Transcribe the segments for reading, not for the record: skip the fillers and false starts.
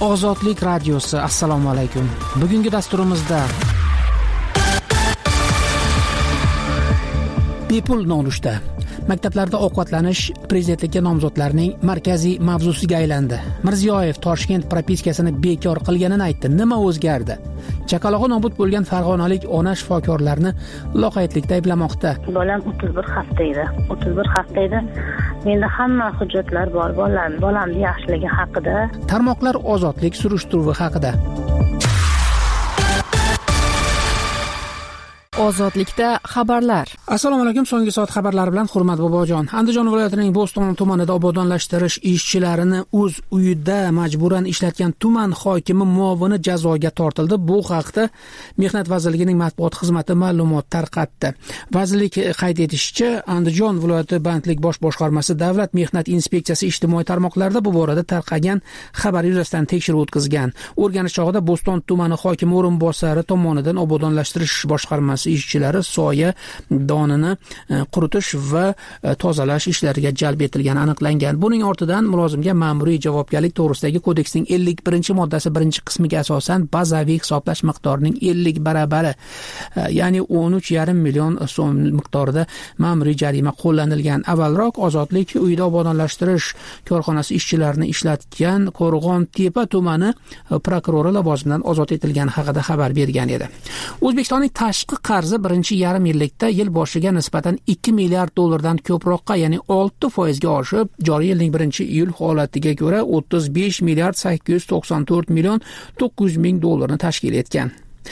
Ozodlik radiosi, assalomu alaykum. Bugungi dasturimizda bepul nonushta. Maktablarda ovqatlanish prezidentlikka nomzodlarning markaziy mavzusiga aylandi. Mirziyoyev Toshkent propiskasini bekor qilganini aytdi. Nima o'zgardi? Chaqalog'i nobud bo'lgan farg'onalik ona shifokorlarni loqaydlikda ayblamoqda. Bolam 31 hafta edi. Menda hamma hujjatlar bor. Bolamning yaxshiligi haqida. Tarmoqlar ozodlik surishtiruvi haqida. Ozodlikda xabarlar. Assalomu alaykum. So'nggi soat xabarlari bilan Hurmat Bobojon. Andijon viloyatining Bo'ston tumanida obodonlashtirish ishchilarini o'z uyida majburan ishlatgan tuman hokimi muovini jazoga tortildi. Bu haqda Mehnat vazirligining matbuot xizmati ma'lumot tarqatdi. Vazirlik qayd etishicha, Andijon viloyati bandlik bosh boshqarmasi Davlat mehnat inspeksiyasi ijtimoiy tarmoqlarda bu borada tarqagan xabar yuzasidan tekshiruv o'tkazgan. O'rganish chog'ida Bo'ston tumani hokimi o'rinbosari tomonidan obodonlashtirish boshqarmasi ishchilari soya donini quritish va tozalash ishlariga jalb etilgani aniqlangan. Buning ortidan mulozimga ma'muriy javobgarlik to'g'risidagi kodeksning 51-moddasi 1-qismiga asosan bazaviy hisoblash miqdorining 50 baravari, ya'ni 13,5 million so'm miqdorida ma'muriy jarima qo'llanilgan. Avvalroq Ozodlik uyida obodonlashtirish korxonasi ishchilarini ishlatgan Qo'rg'on-Tepa tumani prokurori lavozimidan ozod etilgani haqida xabar bergan edi. O'zbekistonning tashqi qarzi birinchi yarim yillikda yil boshiga nisbatan 2 milliard dollardan ko'proqqa, ya'ni 6% ga oshib, joriy yilning 1-iyul holatiga ko'ra 35 milliard 894 million 900 ming dollarni tashkil etgan.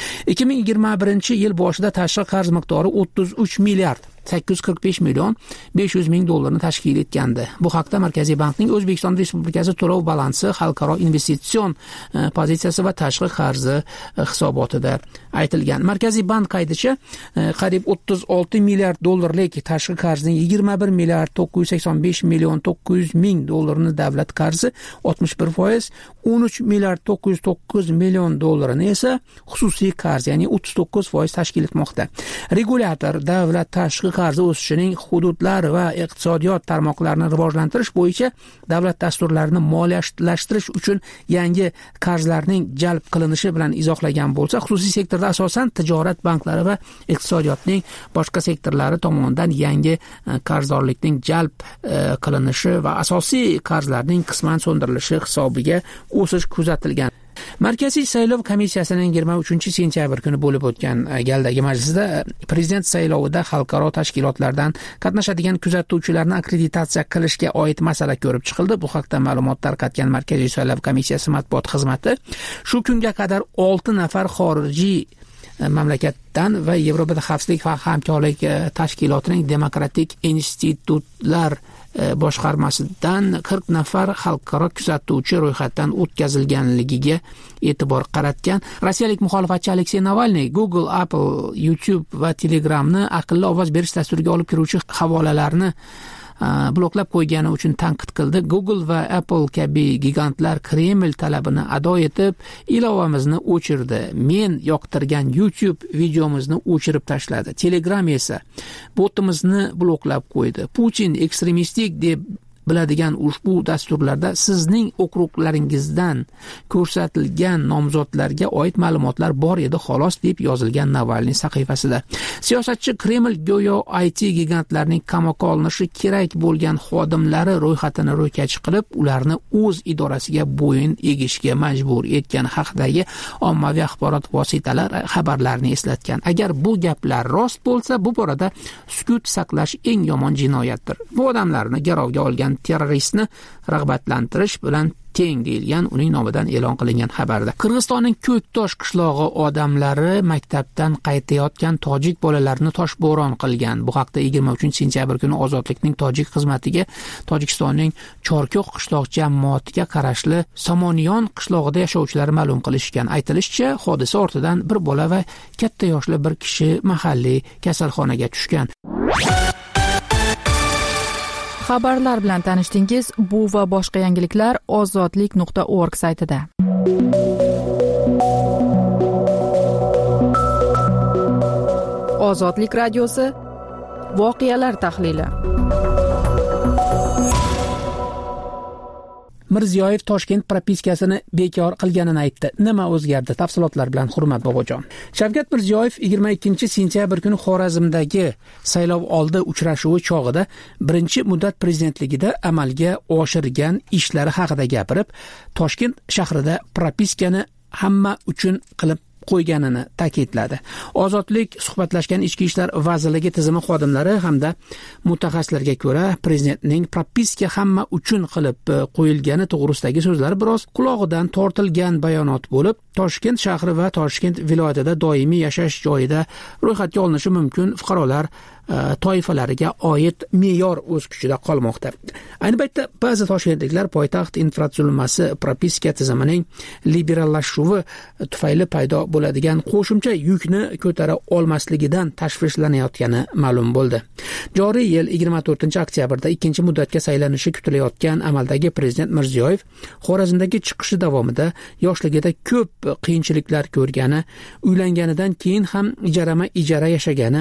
2021-yil boshida tashqi qarz miqdori 33 milliard 845 million 500 ming dollarni tashkil etgandi. Bu haqda Markaziy bankning O'zbekiston Respublikasi to'lov balansi, xalqaro investitsion pozitsiyasi va tashqi qarzi hisobotida aytilgan. Markaziy bank qayticha qariyb 36 milliard dollarlik tashqi qarzning 21 milliard 985 million 900 ming dollarini davlat qarzi, 61%, 13 milliard 909 million dollarini esa xususiy qarz, ya'ni 39% tashkil etmoqda. Regulyator davlat tashqi qarzi o'sishining hududlar va iqtisodiyot tarmoqlarini rivojlantirish bo'yicha davlat dasturlarini moliyalashtirish uchun yangi qarzlarning jalb qilinishi bilan izohlagan bo'lsa, xususiy sektorda asosan tijorat banklari va iqtisodiyotning boshqa sektorlari tomonidan yangi qarzdorlikning jalb qilinishi va asosiy qarzlarning qisman so'ndirilishi hisobiga o'sish kuzatilgan. Markaziy saylov komissiyasining 23-sentyabr kuni bo'lib o'tgan galdagi majlisida prezident saylovida xalqaro tashkilotlardan qatnashadigan kuzatuvchilarni akkreditatsiya qilishga oid masala ko'rib chiqildi. Bu haqda ma'lumot tarqatgan Markaziy saylov komissiyasi matbuot xizmati shu kunga qadar 6 nafar xorijiy mamlakatdan va Yevropada xavfsizlik va hamkorlik tashkilotining demokratik institutlar boshqarmasidan 40 nafar xalqaro kuzatuvchi ro'yxatdan o'tkazilganligiga e'tibor qaratgan. Rossiyalik muxolifatchi Aleksey Navalniy Google, Apple, YouTube va Telegramni aqlli ovoz berish dasturiga olib kiruvchi havolalarni bloklab qo'ygani uchun tanqid qildi. Google va Apple kabi gigantlar Kreml talabini ado etib, ilovamizni o'chirdi. Men yoqtirgan YouTube videomizni o'chirib tashladi. Telegram esa botimizni bloklab qo'ydi. Putin ekstremistik deb biladigan ushbu dasturlarda sizning okruklaringizdan ko'rsatilgan nomzodlarga oid ma'lumotlar bor edi xolos, deb yozilgan Navalniy sahifasida. Siyosatchi Kreml go'yo IT gigantlarning qamoqqa olinishi kerak bo'lgan xodimlari ro'yxatini ro'kach qilib, ularni o'z idorasiga bo'yin egishga majbur etgani haqidagi ommaviy axborot vositalari xabarlarni eslatgan. Agar bu gaplar rost bo'lsa, bu borada sukut saqlash eng yomon jinoyatdir. Bu odamlarni garovga olgan terroristni rag'batlantirish bilan teng deyilgan uning nomidan e'lon qilingan xabarda. Qirg'izistonning Ko'ktosh qishlog'i odamlari maktabdan qaytayotgan tojik bolalarini toshbo'ron qilgan. Bu haqda 23-sentyabr kuni Ozodlikning tojik xizmatiga Tojikistonning Chorko'q qishloq jamoatiga qarashli Somoniyon qishlog'ida yashovchilar ma'lum qilishgan. Aytilishicha, hodisa ortidan bir bola va katta yoshli bir kishi mahalliy kasalxonaga tushgan. Xabarlar bilan tanishdingiz. Bu va boshqa yangiliklar ozodlik.org saytida. Ozodlik radiosi voqealar tahlili. Mirziyoyev Toshkent propiskasini bekor qilganini aytdi. Nima o'zgardi? Tafsilotlar bilan Hurmat Bobojon. Shavkat Mirziyoyev 22-sentyabr kuni Xorazmdagi saylov oldi uchrashuvi chog'ida birinchi muddat prezidentligida amalga oshirgan ishlari haqida gapirib, Toshkent shahrida propiskani hamma uchun qilib qo'yganini ta'kidladi. Ozodlik suhbatlashgan Ichki ishlar vazirligi tizimi xodimlari hamda mutaxassislarga ko'ra, prezidentning propiska hamma uchun qilib qo'yilgani to'g'risidagi so'zlari biroz qulog'idan tortilgan bayonot bo'lib, Toshkent shahri va Toshkent viloyatida doimiy yashash joyida ro'yxatga olinishi mumkin fuqarolar toifalariga oid me'yor o'z kuchida qolmoqda. Ayni paytda ba'zi toshkentliklar poytaxt infratuzilmasi propiska tizimining liberallashuvi tufayli paydo bo'ladigan qo'shimcha yukni ko'tara olmasligidan tashvishlanayotgani ma'lum bo'ldi. Joriy yil 24-oktyabrda ikkinchi muddatga saylanishi kutilayotgan amaldagi prezident Mirziyoyev Xorazmdagi chiqishi davomida yoshligida ko'p qiyinchiliklar ko'rgani, uylanganidan keyin ham ijara yashagani,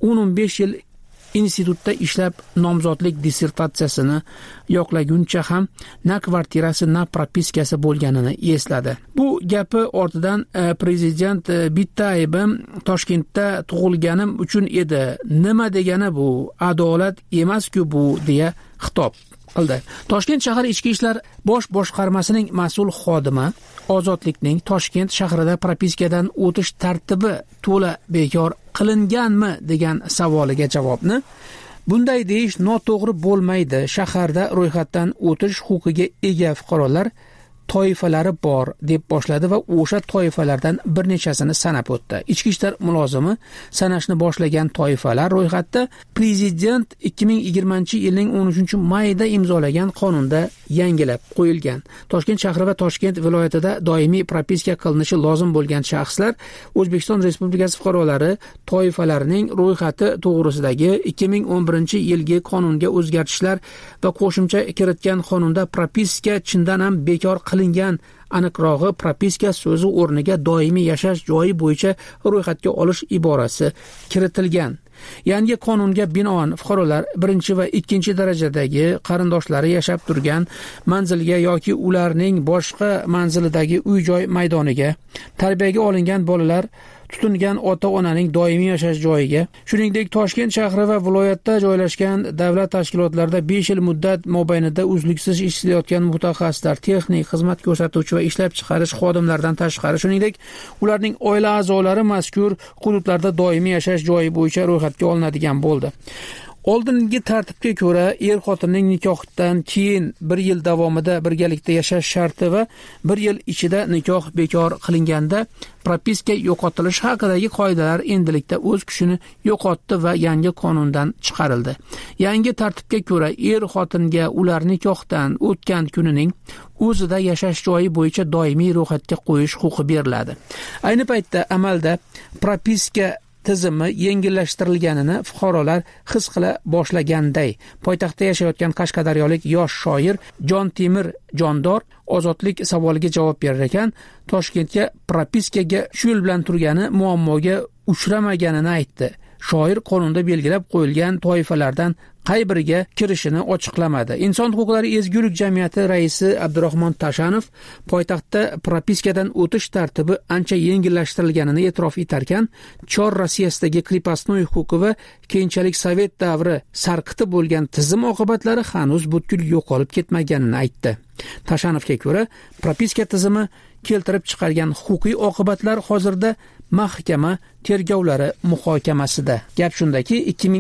15 yil institutda ishlab nomzodlik dissertatsiyasini yoqlaguncha ham na kvartirasi, na propiskasi bo'lganini esladi. Bu gapi ortidan prezident bitta aybim Toshkentda tug'ilganim uchun edi. Nima degani bu? Adolat emas-ku bu, deya xitob qildi. Toshkent shahar ichki ishlar bosh boshqarmasining mas'ul xodimi Ozodlikning Toshkent shahrida propiskadan o'tish tartibi to'la bekor qilinganmi degan savoliga javobni bunday deyish noto'g'ri bo'lmaydi. Shaharda ro'yxatdan o'tish huquqiga ega fuqarolar toifalari bor deb boshladi va o'sha toifalardan bir nechasini sanab o'tdi. Ichki ishlar mulozimi sanashni boshlagan toifalar ro'yxatda prezident 2020-yilning 13-mayida imzolagan qonunda yangilab qo'yilgan. Toshkent shahri va Toshkent viloyatida doimiy propiska qilinishi lozim bo'lgan shaxslar O'zbekiston Respublikasi fuqarolari toifalarining ro'yxati to'g'risidagi 2011-yilgi qonunga o'zgartishlar va qo'shimcha kiritgan qonunda propiska chindan ham bekor qilingan. Aniqrog'i, propiska so'zi o'rniga doimiy yashash joyi bo'yicha ro'yxatga olish iborasi kiritilgan. Yangi qonunga binoan fuqarolar birinchi va ikkinchi darajadagi qarindoshlari yashab turgan manzilga yoki ularning boshqa manzilidagi uy-joy maydoniga, tarbiyaga olingan bolalar tutingan ota-onaning doimiy yashash joyiga, shuningdek Toshkent shahri va viloyatda joylashgan davlat tashkilotlarida 5 yil muddat mobaynida uzluksiz ishlayotgan mutaxassislar, texnik xizmat ko'rsatuvchi va ishlab chiqarish xodimlaridan tashqari, shuningdek ularning oila a'zolari mazkur hududlarda doimiy yashash joyi bo'yicha ro'yxatga olinadigan bo'ldi. Oldingi tartibga ko'ra xotinning nikohdan keyin 1 yil davomida birgalikda yashash sharti va 1 yil ichida nikoh bekor qilinganda propiska yo'qotilishi haqidagi qoidalar endilikda o'z kuchini yo'qotdi va yangi qonundan chiqarildi. Yangi tartibga ko'ra xotinga ular nikohdan o'tgan kunining o'zida yashash joyi bo'yicha doimiy ro'yxatga qo'yish huquqi beriladi. Ayni paytda amalda propiska tizimi yengillashtirilganini fuqarolar his qila boshlaganday, poytaxtda yashayotgan qashqadaryolik yosh shoir Jontemir Jondor Ozodlik savoliga javob berar ekan, Toshkentga propiskaga shu yo'l bilan turgani muammoga uchramaganini aytdi. Shoir qonunda belgilab qo'yilgan toifalardan qay biriga kirishini ochiqlamadi. Inson huquqlari ezgulik jamiyati raisi Abdurahmon Tashanov poytaxtda propiskadan o'tish tartibi ancha yengillashtirilganini e'tirof etarkan, Chor Rossiyasidagi kripostnoy huquqi va keyinchalik Sovet davri sarqiti bo'lgan tizim oqibatlari hanuz butkul yo'qolib ketmaganini aytdi. Tashanovga ko'ra, propiska tizimi keltirib chiqargan huquqiy oqibatlar hozirda mahkama tergovlari muhokamasida. Gap shundaki,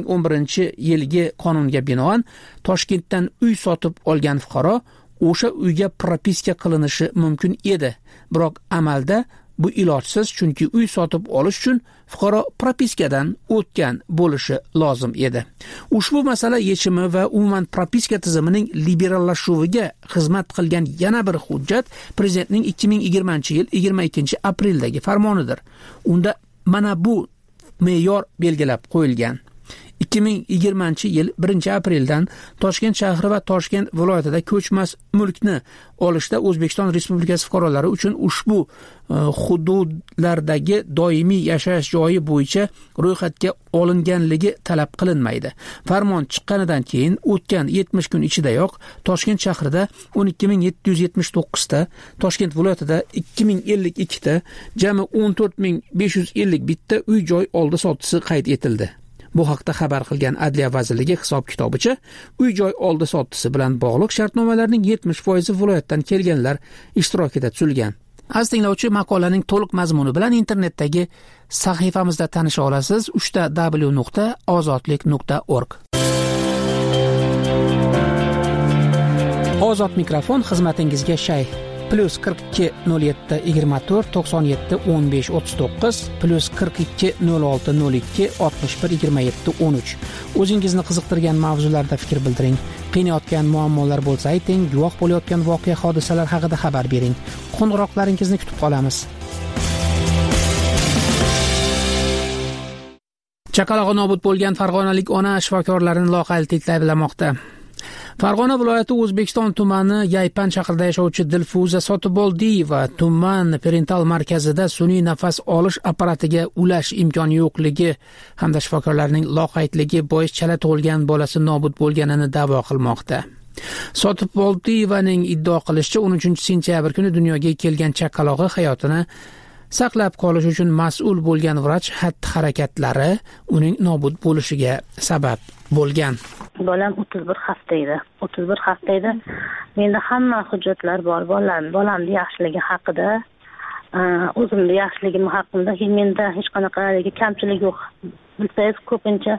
2011-yilgi qonunga binoan Toshkentdan uy sotib olgan fuqaro o'sha uyga propiska qilinishi mumkin edi. Biroq amalda bu ilojsiz, chunki uy sotib olish uchun fuqaro propiskadan o'tgan bo'lishi lozim edi. Ushbu masala yechimi va umuman propiska tizimining liberallashuviga xizmat qilgan yana bir hujjat prezidentning 2020-yil 22-apreldagi farmonidir. Unda mana bu me'yor belgilab qo'yilgan. 2020-yil 1-apreldan Toshkent shahri va Toshkent viloyatida ko'chmas mulkni olishda O'zbekiston Respublikasi fuqarolari uchun ushbu hududlardagi doimiy yashash joyi bo'yicha ro'yxatga olinganligi talab qilinmaydi. Farmon chiqqanidan keyin o'tgan 70 kun ichidayoq Toshkent shahrida 12779 ta, Toshkent viloyatida 2052 ta, jami 14551 ta uy-joy oldi-sotdisi qayd etildi. Bu haqda xabar qilgan Adliya vazirligi hisob-kitobicha uy-joy oldi-sotdisi bilan bog'liq shartnomalarning 70% viloyatdan kelganlar ishtirokida tuzilgan. Aziz tinglovchi, maqolaning to'liq mazmuni bilan internetdagi sahifamizda tanisha olasiz. www.ozodlik.org. Ozod mikrofon xizmatingizga shay. +42 07 24 97 15 39 +42 06 02 61 27 13. O'zingizni qiziqtirgan mavzularda fikr bildiring. Qiynayotgan muammolar bo'lsa ayting, guvoh bo'layotgan voqea hodisalar haqida xabar bering. Qo'ng'iroqlaringizni kutib qolamiz. Chaqalog'i nobud bo'lgan farg'onalik ona shifokorlarni loqaydlikda ayblamoqda. Farg'ona viloyati O'zbekiston tumani Yaypan shahrida yashovchi Dilfuza Sotiboldiyeva tuman perintal markazida sun'iy nafas olish apparatiga ulash imkoni yo'qligi hamda shifokorlarning loqaydligi bois chala tug'ilgan bolasi nobud bo'lganini da'vo qilmoqda. Sotiboldiyevaning iddio qilishicha 13-sentyabr kuni dunyoga kelgan chaqalog'i hayotini saqlab qolish uchun mas'ul bo'lgan vrach xatti-harakatlari uning nobud bo'lishiga sabab bo'lgan. Bolam 31 hafta edi. Menda hamma hujjatlar bor. Bolamni yaxshiligi haqida, o'zimni yaxshiligim haqida menda hech qanaqa kamchilik yo'q. Bilsangiz, ko'pincha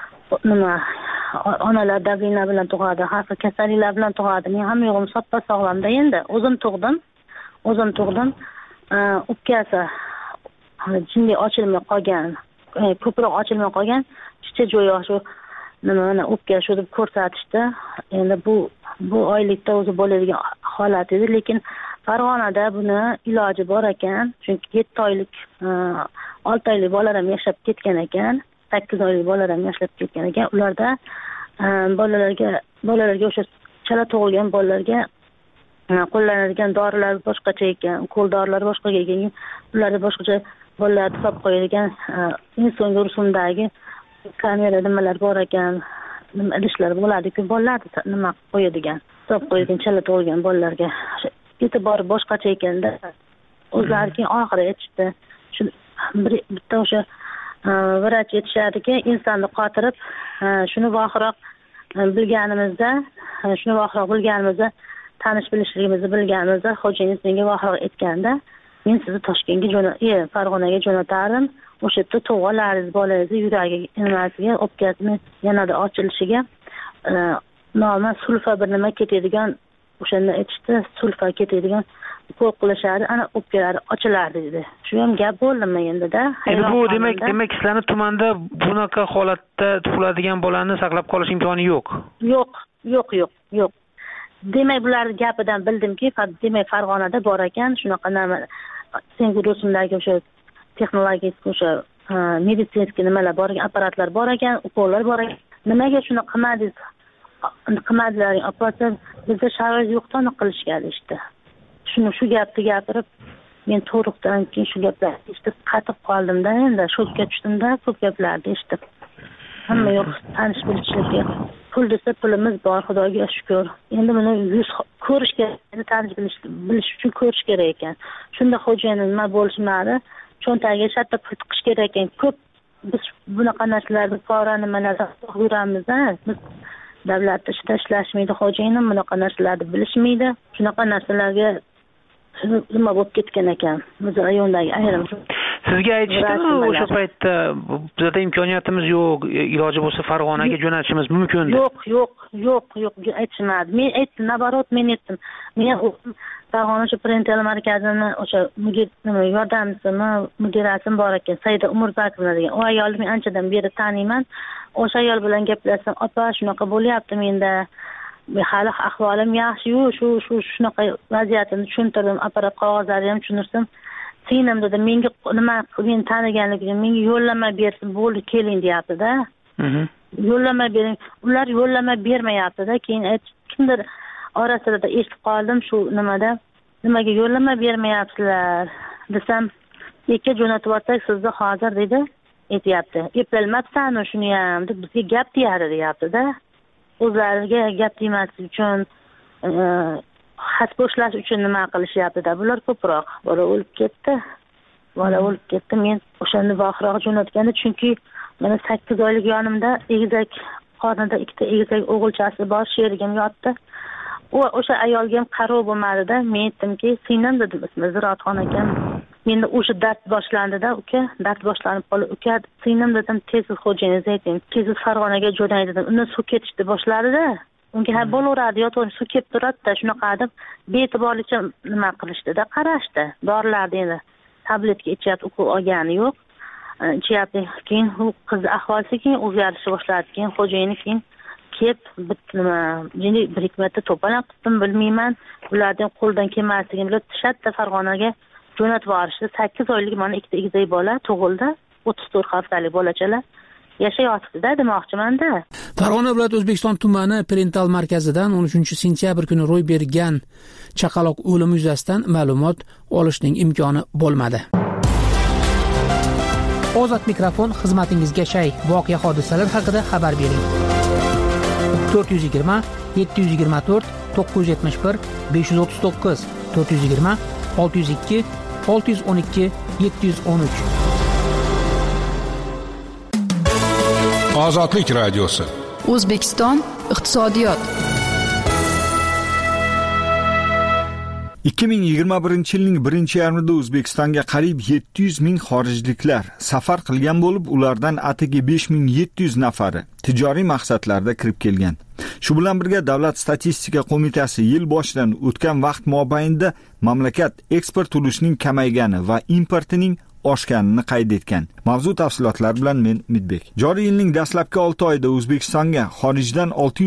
onalar davlina bilan tug'adi, har xil kasalliklar bilan tug'adi. Men ham yo'g'im soppa sog'lomda endi. O'zim tug'dim. O'pkasi jinday ochilmay qolgan, ko'proq ochilmay qolgan, chicha jo'yoq shu mana o'pka shu deb ko'rsatishdi. Endi bu oylikda o'zi bo'ladigan holat edi, lekin Farg'onada buni iloji bor ekan. Chunki 7 oylik, 6 oylik bolalar ham yashab ketgan ekan, 8 oylik bolalar ham yashab ketgan ekan. Ularda bolalarga o'sha chala tug'ilgan bolalarga qo'llanadigan dorilar boshqacha ekan, qo'l dorilari boshqacha ekan. Ularda boshqacha bolalarga solib qo'yilgan inson rusumdagi kamera nimalar bor ekan, nima idishlar bo'ladi-ku, bolalarni nima qo'yadigan, solib qo'yadigan chala tug'ilgan bolalarga. Yetib borib boshqacha ekanda o'zlari keyin oxiri aytishdi. Shu bitta o'sha vrach aytishadiki, insonni qotirib, shuni vohiroq bilganimizda, tanish bilishligimizni bilganimizda xo'jayinimiz menga vohiroq aytganda, men sizni Toshkentga Farg'onaga jo'natardim. O'sha yerda tug'alaringiz, bolangizni yuragi nimasiga, o'pkasini yanada ochilishiga nomi sulfa bir nima ketadigan, o'shanda aytishdi, sulfa ketadigan ko'p qilishadi, ana o'pkalari ochilardi dedi. Shu ham gap bo'ldimi endi-da? Endi bu demak sizlarning tumanda bunaqa holatda tug'iladigan bolani saqlab qolish imkoni yo'q. Yo'q. Demak, bularning gapidan bildimki, demak Farg'onada bor ekan shunaqa nima, sengu rusumdagi o'sha texnologik o'sha meditsinskiy nimalar bor ekan, apparatlar bor ekan, ukollar bor ekan. Nimaga shuni qilmadilaring? Apasi bizda sharoit yo'qdan qilishgan ishdi. Shu gapni gapirib, men to'riqdan keyin shu gaplarni eshitib qatib qoldimda, endi shokka tushdim-da, ko'p gaplarni eshitib. Hamma yo'q, tanish bilishlik. Pul desa pulimiz bor, Xudoga shukr. Endi buni yuz ko'rish kerak, tanish bilish uchun ko'rish kerak ekan. Shunda xo'jayinim nima bo'lishmadi, cho'ntagiga shartta pul tiqish kerak ekan. Ko'p biz bunaqa narsalarni pora nimalarni yuramiz-da. Biz davlatda ishlashmaydi, xo'jayinim bunaqa narsalarni bilishmaydi. Shunaqa narsalarga nima bo'lib ketgan ekan. Biz rayondagi ayrim sizga aytishdimi o'sha paytda bizda imkoniyatimiz yo'q, iloji bo'lsa Farg'onaga jo'natishimiz mumkin deb? Yo'q, aytishmadi. Men aytdim, nabarot men aytdim. Men Farg'ona shu perintal markazini o'sha yordamchisimi, mudirasim bor ekan, Saida Umurbekova degan. O ayolni men anchadan beri taniyman. O'sha ayol bilan gaplashsam, "Opa, shunaqa bo'lyapti menda. Hali ahvolim yaxshi-yu, shunaqa vaziyatini tushuntirdim, apparat qog'ozlarini ham tushuntirdim. Singlim dedi, menga nima men taniganligim, menga yo'llanma bersin, bo'ldi, keling deyapti-da. Yo'llama bering. Ular yo'llama bermayapti-da. Keyin kimdir orasida eshitib qoldim shu nimada. Nimaga yo'llama bermayapsizlar desam, "Eka jo'natib yuborsak sizni hozir" dedi, aytayapti. "Eplolmabsanmi shuni ham" deb bizga gap deyadi deyapti-da. O'zlariga gap demaslik uchun xat boshlash uchun nima qilishyapti-da. Bular ko'proq. Bola o'lib ketdi. Men o'shani vaqtroq jo'natganda, chunki mana 8 oylik yonimda egizak qornida 2 egizak o'g'ilchasi bor, sherigim yotdi. O'sha ayolga ham qarov bo'lmadi-da. Men aytdimki, "Singlim" dedim, ismi Ziroatxon ekan. Menda o'sha dard boshlandida, uka, dard boshlanib qoldi. "Uka, singlim" dedim, "Tez xo'jangiz ayting, tez Farg'onaga jo'nay" dedim. Undan suv ketishdi boshladi-da. Unga ha bo'laveradi, yo'q, suv kelib turadi-da, shunaqa deb be'tiborlicha nima qilishdi-da, qarashdi. Dorilarni endi tabletka ichyapti, ukol olgani yo'q. Ichyapti. Keyin u qiz ahvoli keyin o'zgarishni boshladi. Keyin xo'jayini keyin kelib nima, yana bir hikmatda to'palab qildim, bilmayman. Ulardan qo'ldan kelmasligini bilib, Shatda Farg'onaga jo'natib yuborishdi. 8 oylik mana 2 egizak bola tug'ildi. 34 haftalik bolachalar yashayotibdi-da demoqchiman-da. Farg'ona viloyati O'zbekiston tumani Perintal markazidan 13 sentyabr kuni ro'y bergan chaqaloq o'limi yuzasidan ma'lumot olishning imkoni bo'lmadi. Ozod mikrofon xizmatingizga shay. Voqea hodisalar haqida xabar bering. 420 724 971 539 420 602 612 713. Ozodlik radiosi. O'zbekiston iqtisodiyot. 2021-yilning birinchi yarmida O'zbekistonga qariyb 700 ming xorijliklar safar qilgan bo'lib, ulardan atigi 5700 nafari tijoriy maqsadlarda kirib kelgan. Shu bilan birga Davlat statistika qo'mitasi yil boshidan o'tgan vaqt mobaynida mamlakat eksport ulushining kamaygani va importining oshganini qayd etgan. Mavzu tafsilotlari bilan men Midbek. Joriy yilning dastlabki 6 oyida O'zbekistonga xorijdan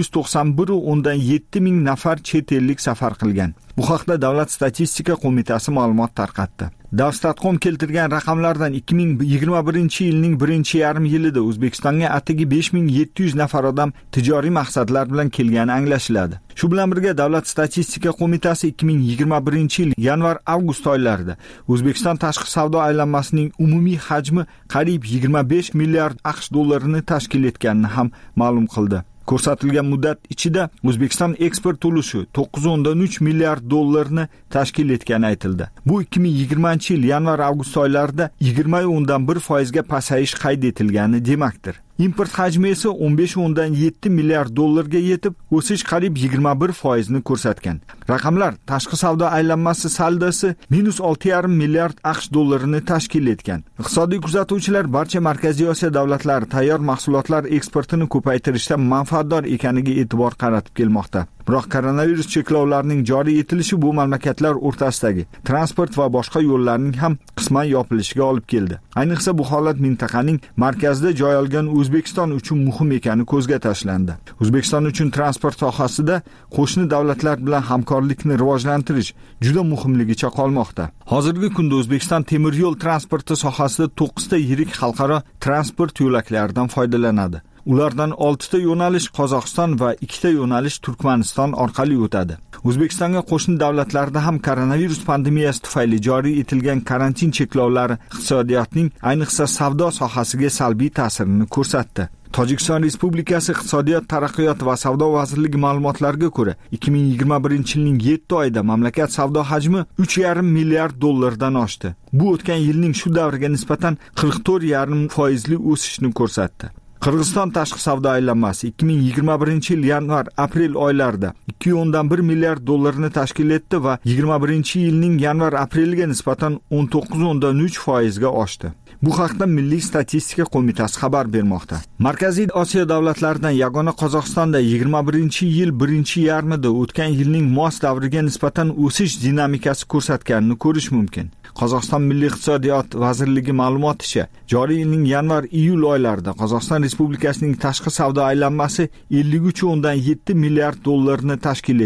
691.7 ming nafar chet ellik safar qilgan. Bu haqda Davlat statistika qo'mitasi ma'lumot tarqatdi. Davstatqom keltirgan raqamlardan 2021-yilning birinchi yarim yilida O'zbekistonga atigi 5700 nafar odam tijoriy maqsadlar bilan kelgani anglashiladi. Shu bilan birga Davlat statistika qo'mitasi 2021-yil yanvar-avgust oylarida O'zbekiston tashqi savdo aylanmasining umumiy hajmi qariyb 25 milliard AQSh dollarini tashkil etganini ham ma'lum qildi. Ko'rsatilgan muddat ichida O'zbekiston eksport ulushi 9.3 milliard dollarni tashkil etgani aytildi. Bu 2020-yil yanvar-avgust oylarida 20.1% ga pasayish qayd etilgani demakdir. Import hajmi esa 15.7 milliard dollarga yetib, o'sish qariyb 21% ni ko'rsatgan. Raqamlar tashqi savdo aylanmasi saldosi -6.5 milliard AQSh dollarini tashkil etgan. Iqtisodiy kuzatuvchilar barcha Markaziy Osiyo davlatlari tayyor mahsulotlar eksportini ko'paytirishda manfaatdor ekaniga e'tibor qaratib kelmoqda. Biroq koronavirus cheklovlarining joriy etilishi bu mamlakatlar o'rtasidagi transport va boshqa yo'llarning ham qisman yopilishiga olib keldi. Ayniqsa bu holat mintaqaning markazida joy olgan O'zbekiston uchun muhim ekani ko'zga tashlandi. O'zbekiston uchun transport sohasida qo'shni davlatlar bilan hamkorlikni rivojlantirish juda muhimligicha qolmoqda. Hozirgi kunda O'zbekiston temir yo'l transporti sohasida 9 ta yirik xalqaro transport yo'laklaridan foydalanadi. Ulardan 6 ta yo'nalish Qozog'iston va 2 ta yo'nalish Turkmaniston orqali o'tadi. O'zbekistonga qo'shni davlatlarda ham koronavirus pandemiyasi tufayli joriy etilgan karantin cheklovlari iqtisodiyotning, ayniqsa savdo sohasiga salbiy ta'sirini ko'rsatdi. Tojikiston Respublikasi Iqtisodiyot, taraqqiyot va savdo vazirligi ma'lumotlariga ko'ra, 2021-yilning 7 oyida mamlakat savdo hajmi 3.5 milliard dollardan oshdi. Bu o'tgan yilning shu davriga nisbatan 44.5% o'sishni ko'rsatdi. Qirg'iziston tashqi savdo aylanmasi 2021-yil yanvar-aprel oylarida 2.1 milliard dollarni tashkil etdi va 21-yilning yanvar-apreliga nisbatan 19.3% ga oshdi. Bu haqda Milliy statistika qo'mitasi xabar bermoqda. Markaziy Osiyo davlatlaridan yagona Qozog'istonda 21-yil birinchi yarmida o'tgan yilning mos davriga nisbatan o'sish dinamikasi ko'rsatganini ko'rish mumkin. Qozog'iston Milliy iqtisodiyot vazirligi ma'lumoticha, joriy yilning yanvar-iyul oylarida Qozog'iston Respublikasining tashqi savdo aylanmasi 53.7 milliard dollarni tashkil etdi.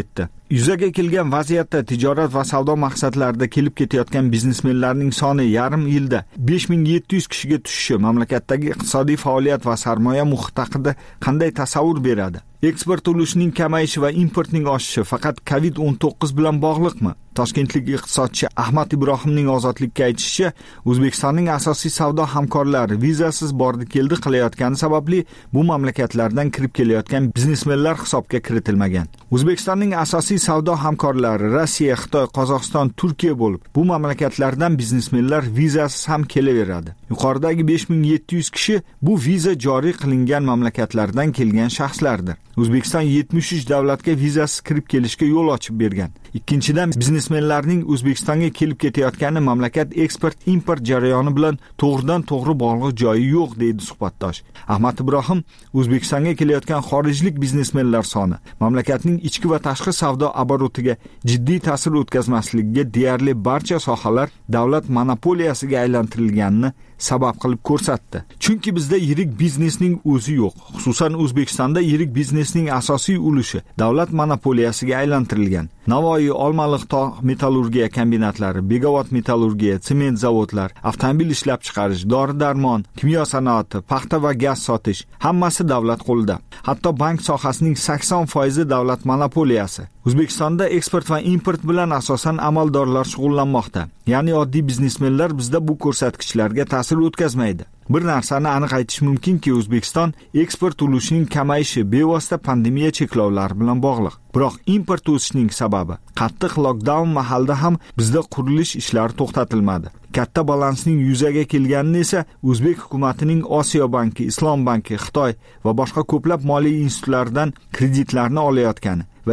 yuzaga kelgan vaziyatda tijorat va savdo maqsadlarida kelib ketayotgan biznesmenlarning soni yarim yilda 5700 kishiga tushishi mamlakatdagi iqtisodiy faoliyat va sarmoya muhiti haqida qanday tasavvur beradi? Eksport ulushining kamayishi va importning oshishi faqat COVID-19 bilan bog'liqmi? Toshkentlik iqtisodchi Ahmad Ibrohimning Ozodlikka aytishicha, O'zbekistonning asosiy savdo hamkorlari vizasiz bordi-keldi qilayotgani sababli bu mamlakatlardan kirib kelayotgan biznesmenlar hisobga kiritilmagan. O'zbekistonning asosiy savdo hamkorlari Rossiya, Xitoy, Qozog'iston, Turkiya bo'lib, bu mamlakatlardan biznesmenlar vizasiz ham kelaveradi. Yuqoridagi 5700 kishi bu viza joriy qilingan mamlakatlardan kelgan shaxslardir. O'zbekiston 73 davlatga vizasiz kirib kelishga yo'l ochib bergan. Ikkinchidan, biznesmenlarning O'zbekistonga kelib ketayotgani mamlakat eksport-import jarayoni bilan to'g'ridan-to'g'ri bog'liq joyi yo'q, deydi suhbatdosh. Ahmad Ibrohim O'zbekistonga kelayotgan xorijlik biznesmenlar soni mamlakatning ichki va tashqi savdo oborotiga jiddiy ta'sir o'tkazmasligiga deyarli barcha sohalar davlat monopoliyasiga aylantirilganini sabab qilib ko'rsatdi. Chunki bizda yirik biznesning o'zi yo'q. Xususan O'zbekistonda yirik biznesning asosiy ulushi davlat monopoliyasiga aylantirilgan. Navoiy, Olmaliq tog' metallurgiya kombinatlari, Begavot metallurgiya, sement zavodlar, avtomobil ishlab chiqarish, dori-darmon, kimyo sanoati, paxta va gaz sotish hammasi davlat qo'lida. Hatto bank sohasining 80% davlat monopoliyasi. O'zbekistonda eksport va import bilan asosan amaldorlar shug'ullanmoqda. Ya'ni oddiy biznesmenlar bizda bu ko'rsatkichlarga ta'sir o'tkazmaydi. Bir narsani aniq aytish mumkinki, O'zbekiston eksport ulushining kamayishi bevosita pandemiya cheklovlari bilan bog'liq. Biroq import o'sishining sababi qattiq lockdown mahalida ham bizda qurilish ishlari to'xtatilmadi. Katta balansning yuzaga kelganini esa O'zbek hukumatining Osiyo banki, Islom banki, Xitoy va boshqa ko'plab moliya institutlaridan kreditlarni olayotgani va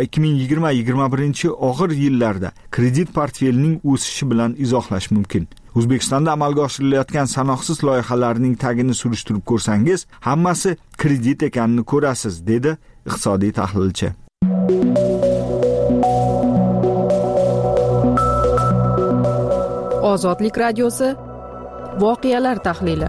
2020-21 og'ir yillarda kredit portfelining o'sishi bilan izohlash mumkin. O'zbekistonda amalga oshirilayotgan sanoqsiz loyihalarning tagini surishtirib ko'rsangiz, hammasi kredit ekanini ko'rasiz, dedi iqtisodiy tahlilchi. Ozodlik radiosi voqealar tahlili.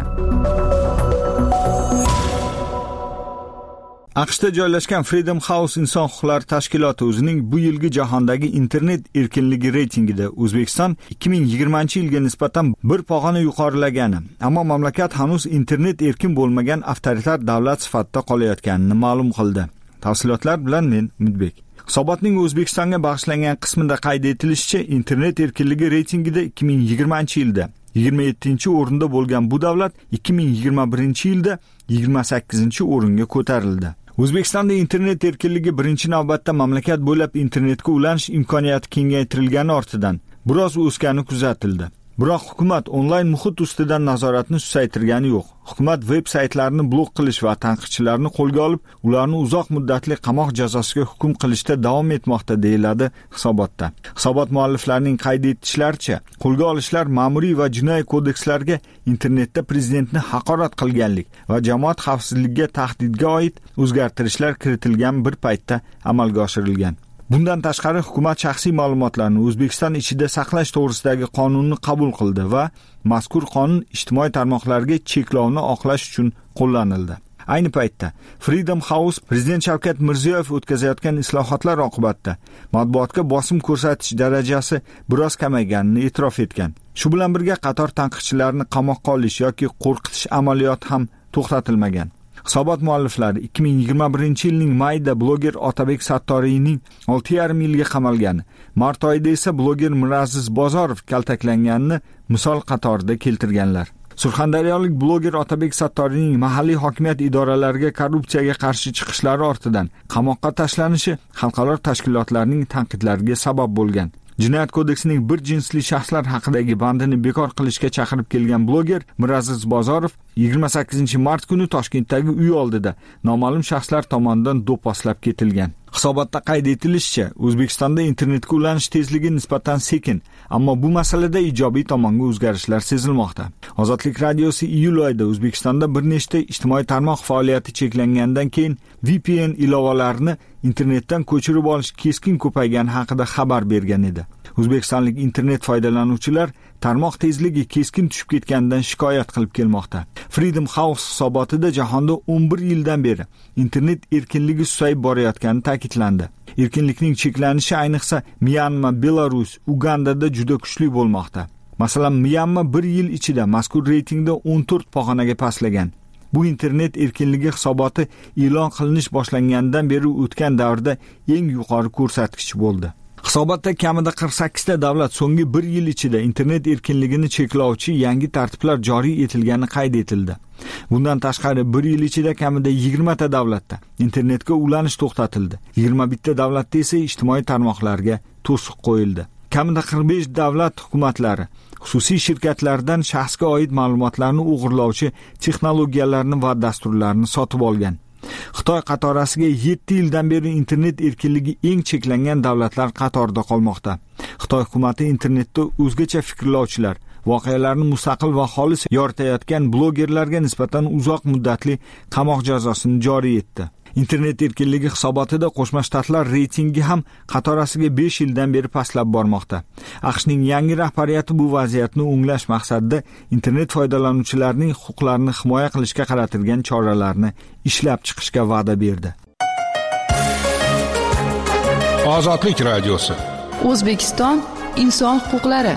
AQShda joylashgan Freedom House inson huquqlari tashkiloti o'zining bu yilgi jahondagi internet erkinligi reytingida O'zbekiston 2020-yilga nisbatan bir pog'ona yuqorilagani, ammo mamlakat hanuz internet erkin bo'lmagan avtoritar davlat sifatida qolayotganini ma'lum qildi. Tafsilotlar bilan men Umidbek. Hisobotning O'zbekistonga bag'ishlangan qismida qayd etilishicha, internet erkinligi reytingida 2020-yilda 27-o'rinda bo'lgan bu davlat 2021-yilda 28-o'ringa ko'tarildi. O'zbekistonda internet erkinligi birinchi navbatda mamlakat bo'ylab internetga ulanish imkoniyati kengaytirilgani ortidan biroz o'sgani kuzatildi. Biroq hukumat onlayn muhit ustidan nazoratni susaytirgani yo'q. Hukumat veb-saytlarni blok qilish va tanqidchilarni qo'lga olib, ularni uzoq muddatli qamoq jazosiga hukm qilishda davom etmoqda, deyiladi hisobotda. Hisobot mualliflarining qayd etishlaricha, qo'lga olishlar ma'muriy va jinoiy kodekslarga internetda prezidentni haqorat qilganlik va jamoat xavfsizligiga tahdidga oid o'zgartirishlar kiritilgan bir paytda amalga oshirilgan. Bundan tashqari hukumat shaxsiy ma'lumotlarni O'zbekiston ichida saqlash to'g'risidagi qonunni qabul qildi va mazkur qonun ijtimoiy tarmoqlarga cheklovni oqlash uchun qo'llanildi. Ayni paytda Freedom House Prezident Shavkat Mirziyoyev o'tkazayotgan islohotlar oqibatida matbuotga bosim ko'rsatish darajasi biroz kamayganini e'tirof etgan. Shu bilan birga qator tanqidchilarni qamoqqa olish yoki qo'rqitish amaliyoti ham to'xtatilmagan. Hisobot mualliflari 2021-yilning mayida bloger Otabek Sattoriyning 6,5 yilga qamalgani, mart oyida esa bloger Miraziz Bozorov kaltaklanganini misol qatorida keltirganlar. Surxondaryolik bloger Otabek Sattoriyning mahalliy hokimiyat idoralariga korrupsiyaga qarshi chiqishlari ortidan qamoqqa tashlanishi xalqaro tashkilotlarning tanqidlariga sabab bo'lgan. Jinoyat kodeksining bir jinsli shaxslar haqidagi bandini bekor qilishga chaqirib kelgan bloger Miraziz Bozorov 28-mart kuni Toshkentdagi uy oldida noma'lum shaxslar tomonidan do'pposlab ketilgan. Hisobotda qayd etilishicha, O'zbekistonda internetga ulanish tezligi nisbatan sekin, ammo bu masalada ijobiy tomonga o'zgarishlar sezilmoqda. Ozodlik radiosi iyul oyida O'zbekistonda bir nechta ijtimoiy tarmoq faoliyati cheklangandan keyin VPN ilovalarini internetdan ko'chirib olish keskin ko'paygani haqida xabar bergan edi. O'zbekistonlik internet foydalanuvchilar tarmoq tezligi keskin tushib ketganidan shikoyat qilib kelmoqda. Freedom House hisobotida jahonda 11 yildan beri internet erkinligi susayib borayotgani ta'kidlandi. Erkinlikning cheklanishi ayniqsa Myanma, Belarus, Ugandada juda kuchli bo'lmoqda. Masalan, Myanma 1 yil ichida mazkur reytingda 14 pog'onaga pastlagan. Bu internet erkinligi hisoboti e'lon qilinish boshlanganidan beri o'tgan davrda eng yuqori ko'rsatkich bo'ldi. Hisobotda kamida 48 ta davlat so'nggi 1 yil ichida internet erkinligini cheklovchi yangi tartiblar joriy etilgani qayd etildi. Bundan tashqari 1 yil ichida kamida 20 ta davlatda internetga ulanish to'xtatildi. 21 ta davlatda esa ijtimoiy tarmoqlarga to'siq qo'yildi. Kamida 45 davlat hukumatlari xususiy shirkatlardan shaxsga oid ma'lumotlarni o'g'irlovchi texnologiyalarni va dasturlarni sotib olgan. Xitoy qatorasiga 7 yildan beri internet erkinligi eng cheklangan davlatlar qatorida qolmoqda. Xitoy hukumatı internetda o'zgacha fikrlovchilar, voqealarni mustaqil va xolis yoritayotgan blogerlarga nisbatan uzoq muddatli qamoq jazosini joriy etdi. Internet erkinligi hisobotida Qo'shma Shtatlar reytingi ham qatorasiga 5 yildan beri pastlab bormoqda. AQShning yangi rahbariyati bu vaziyatni o'nglash maqsadida internet foydalanuvchilarining huquqlarini himoya qilishga qaratilgan choralarni ishlab chiqishga va'da berdi. Ozodlik radiosi. O'zbekiston inson huquqlari.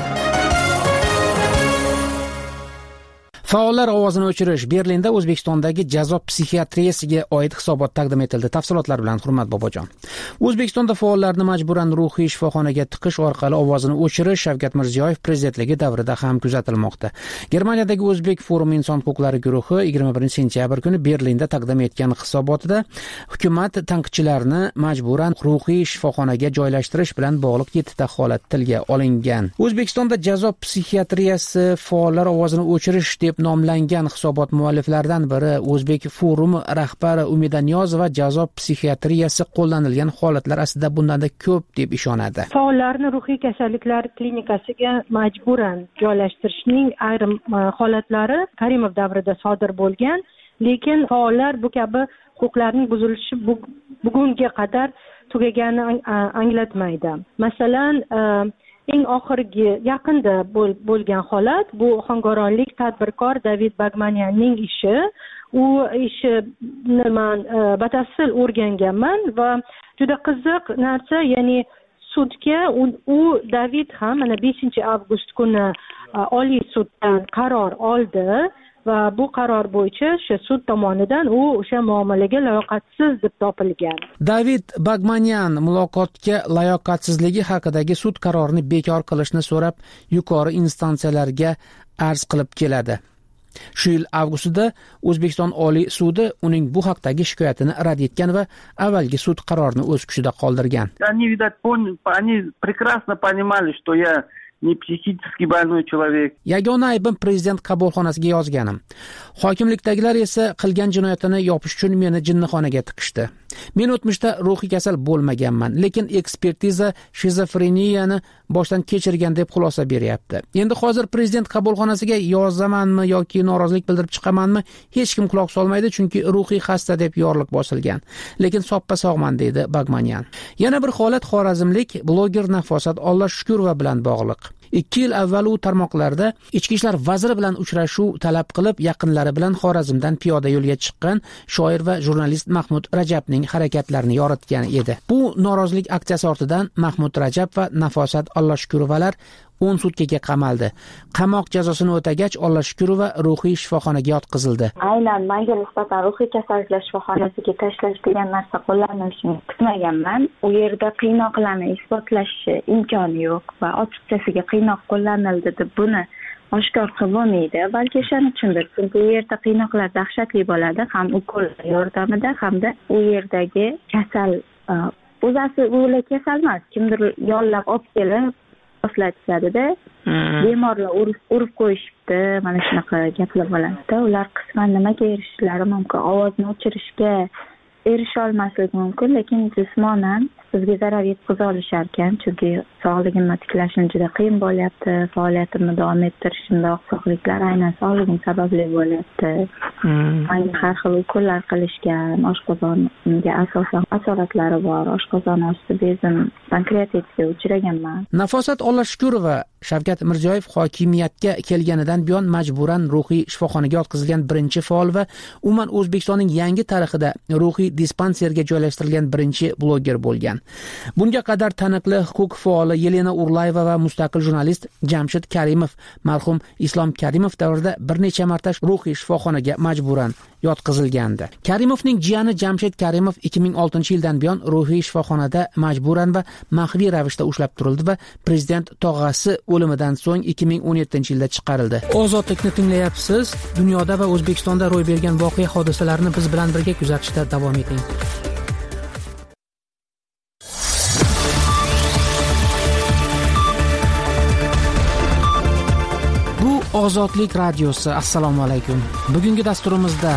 Faollar ovozini o'chirish. Berlinda O'zbekistondagi jazo psixiatriyasiga oid hisobot taqdim etildi. Tafsilotlar bilan Hurmat Bobojon. O'zbekistonda faollarni majburan ruhiy shifoxonaga tiqish orqali ovozini o'chirish Shavkat Mirziyoyev prezidentligi davrida ham kuzatilmoqda. Germaniyadagi O'zbek forumi inson huquqlari guruhi 21-sentyabr kuni Berlinda taqdim etgan hisobotida hukumat tanqidchilarni majburan ruhiy shifoxonaga joylashtirish bilan bog'liq 7 ta holat tilga olingan. O'zbekistonda jazo psixiatriyasi faollar ovozini o'chirish deb nomlangan hisobot mualliflaridan biri O'zbek forumi rahbari Umida Niyozova jazo psixiatriyasi qo'llanilgan holatlar aslida bundanda ko'p deb ishonadi. Faollarni ruhiy kasalliklar klinikasiga majburan joylashtirishning ayrim holatlari Karimov davrida sodir bo'lgan, lekin faollar bu kabi huquqlarning buzilishi bugunga qadar tugagani anglatmaydi. Masalan, eng oxirgi yaqinda bo'lgan holat bu ohangaronlik tadbirkor David Bagmanyanning ishi. U ishni men batafsil o'rganganman va juda qiziq narsa, ya'ni sudga u David ham mana 5-avgust kuni Oliy suddan qaror oldi va bu qaror bo'yicha o'sha sud tomonidan u o'sha muomalaga layoqatsiz deb topilgan. David Bagmanyan muloqotga layoqatsizligi haqidagi sud qarorini bekor qilishni so'rab yuqori instansiyalarga arz qilib keladi. Shu yil avgustida O'zbekiston Oliy sudi uning bu haqdagi shikoyatini rad etgan va avvalgi sud qarorini o'z kuchida qoldirgan. Они, видать, они прекрасно понимали, что я не психически больной человек. Yagona aybim prezident qabulxonasiga yozganim. Hokimlikdagilar esa qilgan jinoyatini yopish uchun meni jinnixonaga tiqishdi. Men o'tmishda ruhiy kasal bo'lmaganman, lekin ekspertiza shizofreniyani boshdan kechirgan deb xulosa beryapti. Endi hozir prezident qabulxonasiga yozamanmi yoki norozilik bildirib chiqamanmi, hech kim quloq solmaydi, chunki ruhiy xasta deb yorliq bosilgan. Lekin soppa sog'man deydi Bagmanyan. Yana bir holat xorazmlik bloger Nafosat Allohshukurova bilan bog'liq. 2 yil avval u tarmoqlarda ichki ishlar vaziri bilan uchrashuv talab qilib, yaqinlari bilan Xorazmdan piyoda yo'lga chiqqan shoir va jurnalist Mahmud Rajabning harakatlarini yoritgan edi. Bu norozilik aksiyasi ortidan Mahmud Rajab va Nafosat Allohshukurovalar 10 sutkaga qamaldi. Qamoq jazosini o'tagach, Allohshukurova ruhiy shifoxonaga yotqizildi. Aynan menga nisbatan ruhiy kasalliklar shifoxonasiga tashlash degan narsa qo'llanilishini kutmaganman. U yerda qiynoqlarni isbotlash imkoni yo'q va ochiqchasiga qiynoq qo'llanildi deb buni oshkor qilib bo'lmaydi. Balki o'shaning uchundir, chunki u yerda qiynoqlar dahshatli bo'ladi, ham ukol yordamida, hamda u yerdagi kasal o'zi ular kasal emas, kimdir yollab olib kelib boshlatishadi-da. Bemorlar urib qo'yishibdi, mana shunaqa gaplar bo'ladi. Ular qisman nimaga erishishlari mumkin? Ovozni o'chirishga erisha olmasligi mumkin, lekin jismonan bizga zarar yetkaza olishar ekan, chunki sog'ligimni tiklashim juda qiyin bo'lyapti. Faoliyatimni davom ettirishimda oqsoqliklar aynan sog'ligim sababli bo'lyapti. Manga har xil ukollar qilishgan, oshqozonga asosan asoratlari bor. Oshqozon osti bezim pankreatitga uchraganman. Nafosat Olashkurova Shavkat Mirziyoyev hokimiyatga kelganidan buyon majburan ruhiy shifoxonaga yotqizilgan birinchi faol va umuman O'zbekistonning yangi tarixida ruhiy dispanserga joylashtirilgan birinchi bloger bo'lgan. Bunga qadar taniqli huquq faoli Yelena Urlayeva va mustaqil jurnalist Jamshid Karimov marhum Islom Karimov davrida bir necha marta ruhiy shifoxonaga majburan yotqizilgandi. Karimovning jiyani Jamshid Karimov 2006-yildan buyon ruhiy shifoxonada majburan va maxfiy ravishda ushlab turildi va prezident tog'asi o'limidan so'ng 2017-yilda chiqarildi. Ozodlikni tinglayapsiz. Dunyoda va O'zbekistonda ro'y bergan voqea hodisalarni biz bilan birga kuzatishda davom eting. Bu Ozodlik radiosi. Assalomu alaykum. Bugungi dasturimizda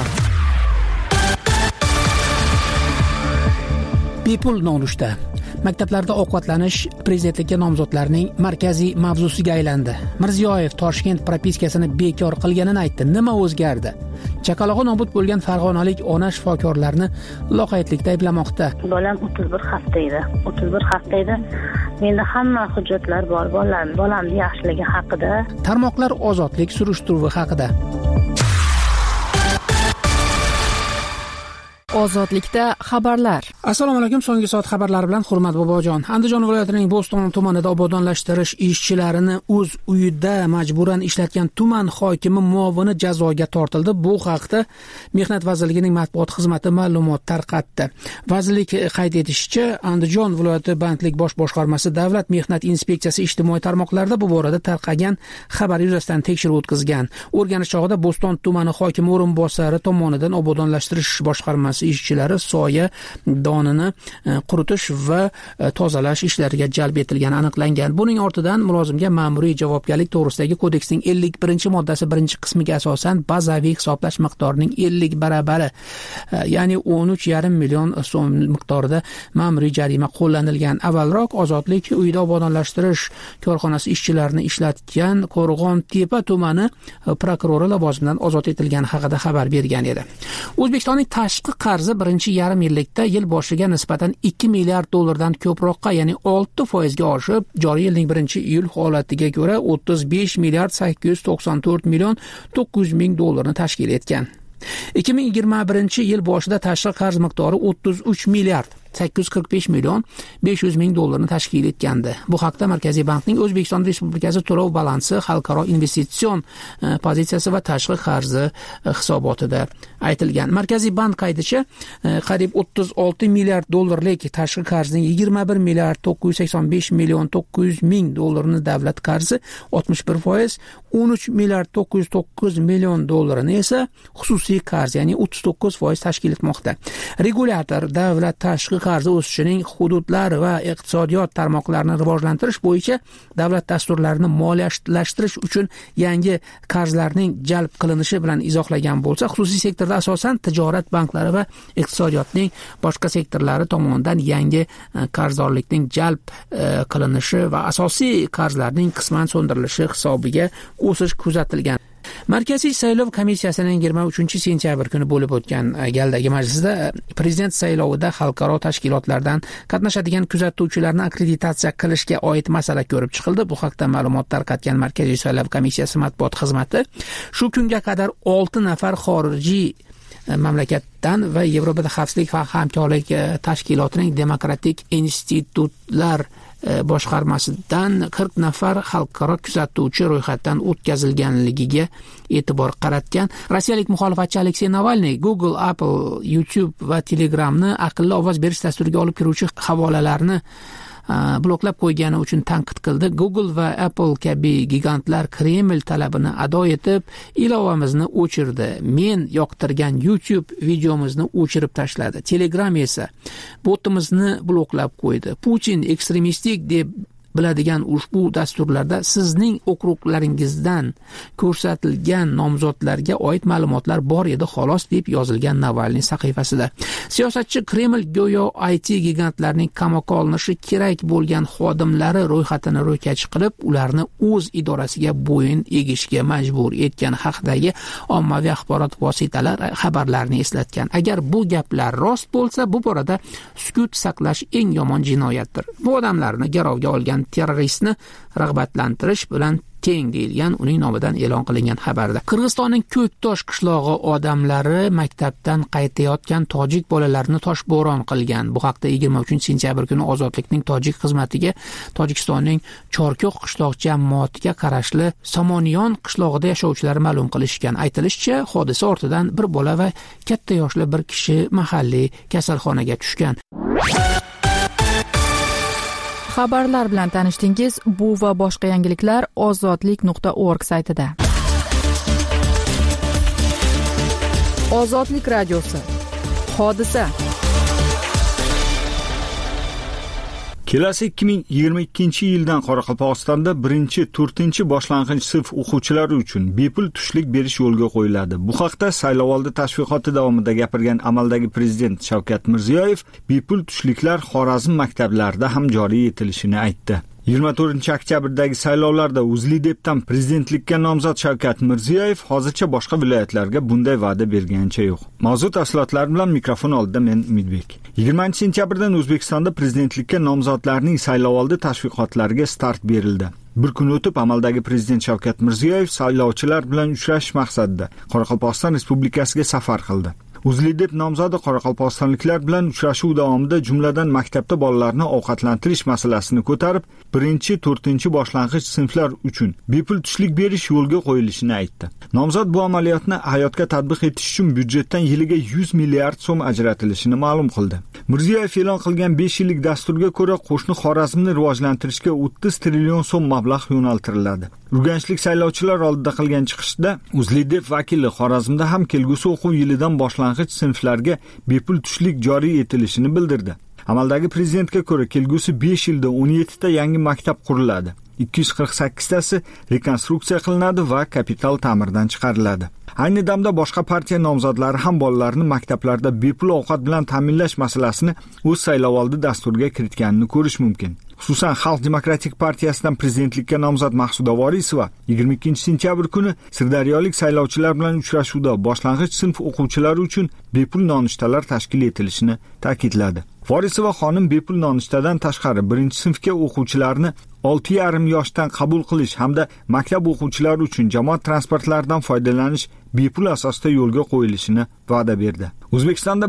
bepul nonushta. Maktablarda ovqatlanish prezidentlikka nomzodlarning markaziy mavzusiga aylandi. Mirziyoyev Toshkent propiskasini bekor qilganini aytdi. Nima o'zgardi? Chaqalog'i nobud bo'lgan farg'onalik ona shifokorlarni loqaydlikda ayblamoqda. Bolam 31 hafta edi. 31 hafta edi. Menda hamma hujjatlar bor. Bolamning yaxshiligi haqida. Tarmoqlar ozodlik surishtiruvi haqida. Ozodlikda xabarlar. Assalomu alaykum. So'nggi soat xabarlari bilan Hurmat Bobojon. Andijon viloyatining Bo'ston tumanida obodonlashtirish ishchilarini o'z uyida majburan ishlatgan tuman hokimi muovini jazoga tortildi. Bu haqda Mehnat vazirligining matbuot xizmati ma'lumot tarqatdi. Vazirlik qayd etishicha, Andijon viloyati bandlik bosh boshqarmasi Davlat mehnat inspeksiyasi ijtimoiy tarmoqlarda bu borada tarqagan xabar yuzasidan tekshiruv o'tkazgan. O'rganish chog'ida Bo'ston tumani hokimi o'rinbosari tomonidan obodonlashtirish boshqarmasi ishchilari soya donini quritish va tozalash ishlariga jalb etilgani aniqlangan. Buning ortidan mulozimga ma'muriy javobgarlik to'g'risidagi kodeksning 51-moddasi 1-qismiga asosan bazaviy hisoblash miqdorining 50 baravari, ya'ni 13,5 million so'm miqdorida ma'muriy jarima qo'llanilgan. Avvalroq Ozodlik uyida obodonlashtirish korxonasi ishchilarini ishlatgan Qo'rg'on-Tepa tumani prokurori lavozimidan ozod etilgani haqida xabar bergan edi. O'zbekistonning tashqi qarzi birinchi yarim yillikda yil boshiga nisbatan 2 milliard dollardan ko'proqqa, ya'ni 6% ga oshib, joriy yilning 1-iyul holatiga ko'ra 35 milliard 894 million 900 ming dollarni tashkil etgan. 2021-yil boshida tashqi qarz miqdori 33 milliard 845 million 500 ming dollarni tashkil etgandi. Bu haqda Markaziy bankning O'zbekiston Respublikasi to'lov balansi, xalqaro investitsion pozitsiyasi va tashqi qarzi hisobotida aytilgan. Markaziy bank qayticha qariyb 36 milliard dollarlik tashqi qarzning 21 milliard 985 million 900 ming dollarini davlat qarzi, 61%, 13 milliard 909 million dollarini esa xususiy qarz, ya'ni 39% tashkil etmoqda. Regulyator davlat tashqi qarzi o'sishining hududlar va iqtisodiyot tarmoqlarini rivojlantirish bo'yicha davlat dasturlarini moliyalashtirish uchun yangi qarzlarning jalb qilinishi bilan izohlagan bo'lsa, xususiy sektorda asosan tijorat banklari va iqtisodiyotning boshqa sektorlari tomonidan yangi qarzdorlikning jalb qilinishi va asosiy qarzlarning qisman so'ndirilishi hisobiga o'sish kuzatilgan. Markaziy saylov komissiyasining 23-sentyabr kuni bo'lib o'tgan galdagi majlisida prezident saylovida xalqaro tashkilotlardan qatnashadigan kuzatuvchilarni akkreditatsiya qilishga oid masala ko'rib chiqildi. Bu haqda ma'lumot tarqatgan Markaziy saylov komissiyasi matbuot xizmati shu kunga qadar 6 nafar xorijiy mamlakatdan va Yevropada xavfsizlik va hamkorlik tashkilotining demokratik institutlar boshqarmasidan 40 nafar xalqaro kuzatuvchi ro'yxatdan o'tkazilganligiga e'tibor qaratgan. Rossiyalik muxolifatchi Aleksey Navalniy Google, Apple, YouTube va Telegramni aqlli ovoz berish dasturiga olib kiruvchi havolalarni bloklab qo'ygani uchun tanqid qildi. Google va Apple kabi gigantlar Kreml talabini ado etib, ilovamizni o'chirdi. Men yoqtirgan YouTube videomizni o'chirib tashladi. Telegram esa botimizni bloklab qo'ydi. Putin ekstremistik deb biladigan ushbu dasturlarda sizning okruklaringizdan ko'rsatilgan nomzodlarga oid ma'lumotlar bor edi xolos deb yozilgan Navalniy sahifasida. Siyosatchi Kreml go'yo IT gigantlarning qamoqqa olinishi kerak bo'lgan xodimlari ro'yxatini ro'kach qilib, ularni o'z idorasiga bo'yin egishga majbur etgan haqidagi ommaviy axborot vositalari xabarlarni eslatgan. Agar bu gaplar rost bo'lsa, bu borada sukut saqlash eng yomon jinoyatdir. Bu odamlarni garovga olgan terroristni rag'batlantirish bilan teng deyilgan uning nomidan e'lon qilingan xabarda. Qirg'izistonning Ko'ktosh qishlog'i odamlari maktabdan qaytayotgan tojik bolalarini toshbo'ron qilgan. Bu haqda 23-sentyabr kuni Ozodlikning tojik xizmatiga Tojikistonning Chorko'q qishloq jamoatiga qarashli Somoniyon qishlog'ida yashovchilar ma'lum qilishgan. Aytilishicha, hodisa ortidan bir bola va katta yoshli bir kishi mahalliy kasalxonaga tushgan. Xabarlar bilan tanishdingiz. Bu va boshqa yangiliklar ozodlik.org saytida. Ozodlik radiosi. Hodisa. Kelasi 2022-yildan Qoraqalpog'istonda 1-4 boshlang'ich sinf o'quvchilari uchun bepul tushlik berish yo'lga qo'yiladi. Bu haqda saylovoldi tashviqoti davomida gapirgan amaldagi prezident Shavkat Mirziyoyev bepul tushliklar Xorazm maktablarida ham joriy etilishini aytdi. 24-oktyabrdagi saylovlarda UzLiDepdan prezidentlikka nomzod Shavkat Mirziyoyev hozircha boshqa viloyatlarga bunday va'da berganicha yo'q. Mavzu tafsilotlari bilan mikrofon oldida men Umidbek. 20-sentyabrdan O'zbekistonda prezidentlikka nomzodlarning saylovoldi tashviqotlariga start berildi. Bir kun o'tib amaldagi prezident Shavkat Mirziyoyev saylovchilar bilan uchrashish maqsadida Qoraqalpog'iston Respublikasiga safar qildi. UzLiDep nomzodi qoraqalpog'istonliklar bilan uchrashuv davomida jumladan maktabda bolalarni ovqatlantirish masalasini ko'tarib, 1-4 boshlang'ich sinflar uchun bepul tushlik berish yo'lga qo'yilishini aytdi. Nomzod bu amaliyotni hayotga tatbiq etish uchun byudjetdan yiliga 100 milliard so'm ajratilishini ma'lum qildi. Mirziyoyev e'lon qilgan 5 yillik dasturga ko'ra qo'shni Xorazmni rivojlantirishga 30 trillion so'm mablag' yo'naltiriladi. Urganchlik saylovchilar oldida qilgan chiqishda UzLiDep vakili Xorazmda ham kelgusi o'quv yilidan boshlang'ich sinflarga bepul tushlik joriy etilishini bildirdi. Amaldagi prezidentga ko'ra kelgusi 5 yilda 17 ta yangi maktab quriladi. 248 tasi rekonstruksiya qilinadi va kapital ta'mirdan chiqariladi. Ayni damda boshqa partiya nomzodlari ham bolalarni maktablarda bepul ovqat bilan ta'minlash masalasini o'z saylovoldi dasturiga kiritganini ko'rish mumkin. Xususan, Xalq demokratik partiyasidan prezidentlikka nomzod Maqsuda Vorisova 22-sentyabr kuni sirdaryolik saylovchilar bilan uchrashuvda boshlang'ich sinf o'quvchilari uchun bepul nonushtalar tashkil etilishini ta'kidladi. Vorisova xonim bepul nonushtadan tashqari 1-sinfga o'quvchilarni 6,5 yoshdan qabul qilish hamda maktab o'quvchilari uchun jamoat transportlaridan foydalanish bepul asosda yo'lga qo'yilishini va'da berdi. O'zbekistonda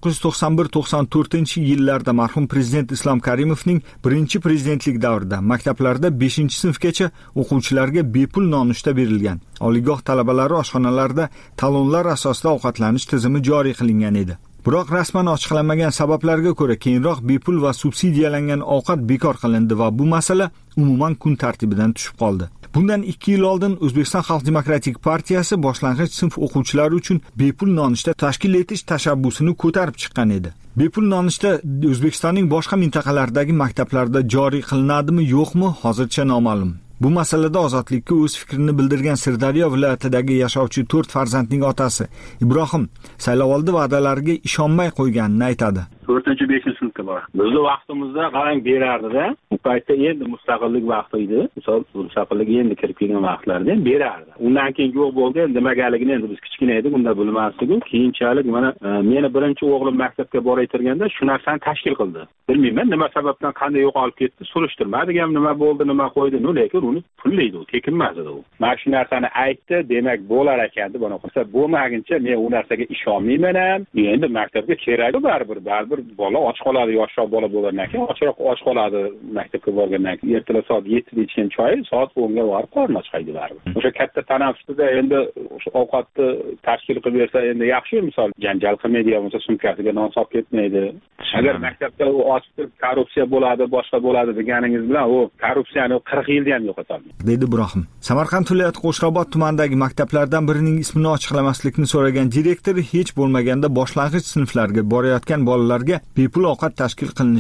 1991-94 marhum prezident Islom Karimovning birinchi prezidentlik davrida maktablarda 5-sinfgacha o'quvchilarga bepul nonushta berilgan. Oliygoh talabalari oshxonalarda talonlar asosida ovqatlanish tizimi joriy qilingan edi. Biroq rasman ochiqlanmagan sabablarga ko'ra keyinroq bepul va subsidiyalangan ovqat bekor qilindi va bu masala umuman kun tartibidan tushib qoldi. Bundan 2 yil oldin O'zbekiston Xalq demokratik partiyasi boshlang'ich sinf o'quvchilari uchun bepul nonushta tashkil etish tashabbusini ko'tarib chiqqan edi. Bepul nonushta O'zbekistonning boshqa mintaqalaridagi maktablarda joriy qilinadimi, yo'qmi, hozircha noma'lum. Bu masalada Ozodlikka o'z fikrini bildirgan Sirdaryo viloyatidagi yashovchi 4 farzandning otasi Ibrohim saylovoldi va'dalariga ishonmay qo'yganini aytadi. 4-5-sinfga bor. Bizning vaqtimizda qarang berardi-da. Bu paytda endi mustaqillik vaqti edi. Misol mustaqillik endi kirib kelgan vaqtlarda berardi. Undan keyin yo'q bo'ldi. Nimagaligini endi biz kichkina edik, unda bilmasdik. Keyinchalik mana meni birinchi o'g'lim maktabga borayotganda shu narsani tashkil qildi. Bilmayman nima sababdan qanday yo'qolib ketdi, surishtirmadik ham nima bo'ldi, nima qo'ydi, lekin uni pullaydi, tekin emas edi u. Mana shu narsani aytdi, demak bo'lar ekan deb ona qilsa bo'lmaguncha men u narsaga ishonmayman ham. Endi maktabga kerak baribir bola och qoladi, yoshroq bola bo'lgandan keyin och qoladi maktabga borgandan keyin. Ertalab soat 7 da ichgan choy soat 10 ga borib qorni ochqaydi baribir. O'sha katta tanaffusda endi ovqatni tashkil qilib bersa endi yaxshi, misol janjal qilmaydi, bo'lmasa sumkasiga non solib ketmaydi. Agar maktabda ochib korrupsiya bo'ladi, boshqa bo'ladi deganingiz bilan u korrupsiyani 40 yilda ham yo'qotadi. Dedi Ibrohim. Samarqand viloyati Qo'shrobod tumanidagi maktablardan birining ismini ochiqlamaslikni so'ragan direktor hech bo'lmaganda boshlang'ich sinflarga borayotgan bolalarga bepul ovqat tashkil qilinishiga